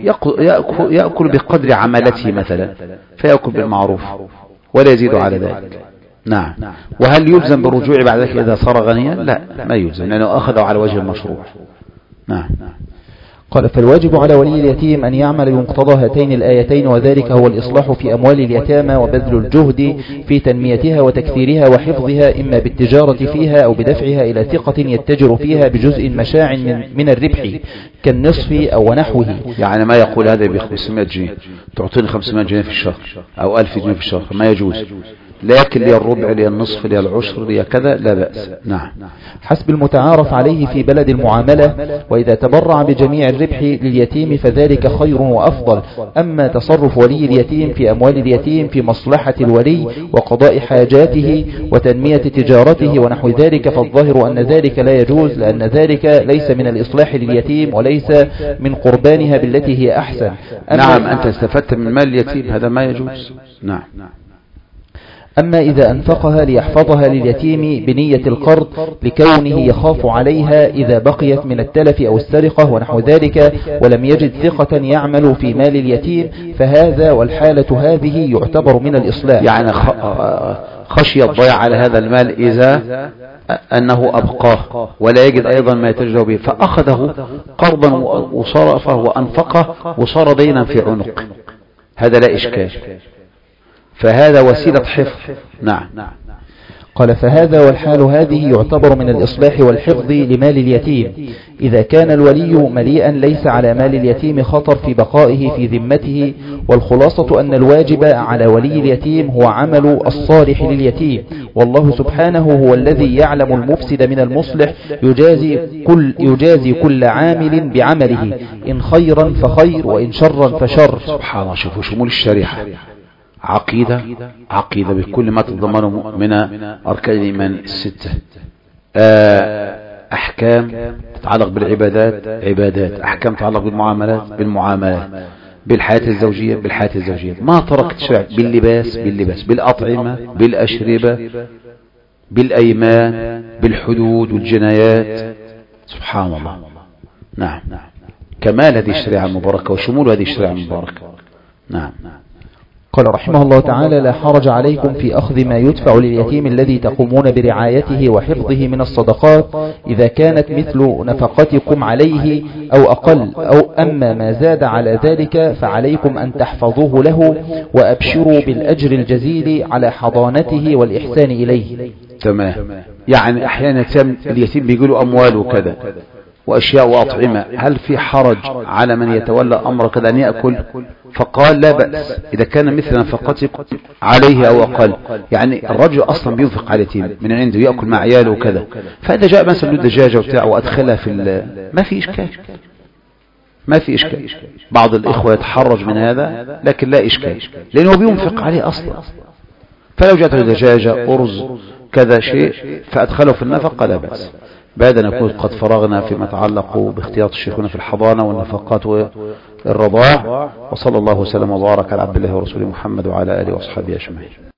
يأكل بقدر عملته مثلا، فيأكل بالمعروف ولا يزيد على ذلك. نعم. وهل يلزم بالرجوع بعد ذلك إذا صار غنيا؟ لا، ما يلزم، لأنه أخذه على وجه المشروع. نعم.
قال: فالواجب على ولي اليتيم أن يعمل بمقتضى هاتين الآيتين، وذلك هو الإصلاح في أموال اليتامى وبذل الجهد في تنميتها وتكثيرها وحفظها، إما بالتجارة فيها أو بدفعها إلى ثقة يتجر فيها بجزء مشاع من, من الربح كالنصف أو نحوه.
يعني ما يقول هذا ب خمسمائة جنيه تعطيني خمسمائة جنيه في الشهر أو ألف جنيه في الشهر، ما يجوز، لكن لي الربع لي النصف لي العشر لي كذا لا بأس. نعم.
حسب المتعارف عليه في بلد المعاملة. وإذا تبرع بجميع الربح لليتيم فذلك خير وأفضل. أما تصرف ولي اليتيم في أموال اليتيم في مصلحة الولي وقضاء حاجاته وتنمية تجارته ونحو ذلك فالظاهر أن ذلك لا يجوز، لأن ذلك ليس من الإصلاح لليتيم وليس من قربانها بالتي هي أحسن.
نعم. أنت استفدت من مال اليتيم، هذا ما يجوز. نعم.
أما إذا أنفقها ليحفظها لليتيم بنية القرض لكونه يخاف عليها إذا بقيت من التلف أو السرقة ونحو ذلك ولم يجد ثقة يعمل في مال اليتيم فهذا والحالة هذه يعتبر من الإصلاح.
يعني خشي الضياع على هذا المال إذا أنه أبقاه ولا يجد أيضا ما يتجه به فأخذه قرضا وصرفه وأنفقه وصار دينا في عنق، هذا لا إشكال، فهذا وسيلة حفظ. نعم.
قال: فهذا والحال هذه يعتبر من الإصلاح والحفظ لمال اليتيم إذا كان الولي مليئا ليس على مال اليتيم خطر في بقائه في ذمته. والخلاصة أن الواجب على ولي اليتيم هو عمل الصالح لليتيم، والله سبحانه هو الذي يعلم المفسد من المصلح، يجازي كل, يجازي كل عامل بعمله، إن خيرا فخير وإن شرا فشر.
سبحان الله. شوفوا شمول الشريحة، عقيدة عقيدة بكل ما تتضمنه من أركان الإيمان الستة، أحكام تتعلق بالعبادات عبادات، أحكام تتعلق بالمعاملات بالمعاملات، بالحياة الزوجية بالحياة الزوجية، ما تركت شيء، باللباس باللباس، بالأطعمة بالأشربة بالأيمان بالحدود والجنايات. سبحان الله. نعم. كمال هذه الشريعة المباركة وشمول هذه الشريعة المباركة. نعم.
قال رحمه الله تعالى: لا حرج عليكم في أخذ ما يدفع لليتيم الذي تقومون برعايته وحفظه من الصدقات إذا كانت مثل نفقتكم عليه أو أقل، أو أما ما زاد على ذلك فعليكم أن تحفظوه له، وأبشروا بالأجر الجزيل على حضانته والإحسان إليه.
تمام. يعني أحيانا اليتيم بيقولوا أموال وكذا وأشياء وأطعمة، هل في حرج على من يتولى أمر كذا أن يأكل؟ فقال لا بأس إذا كان مثل نفقتك عليه أو أقل. يعني الرجل أصلا بينفق على اليتيم من عنده يأكل مع عياله وكذا، فإذا جاء مثلا له دجاجة وبتاع وأدخلها في ما في إشكال، ما في إشكال. بعض الإخوة يتحرج من هذا لكن لا إشكال، لأنه بينفق عليه أصلا. فلو جاءت له دجاجة أرز كذا شيء فأدخله في النفقة لا بأس. بعد أن نكون قد فرغنا فيما يتعلق باختيار الشيخون في الحضانة والنفقات والرضاع. وصلى الله وسلم وبارك على عبد الله ورسوله محمد وعلى آله وصحبه أجمعين.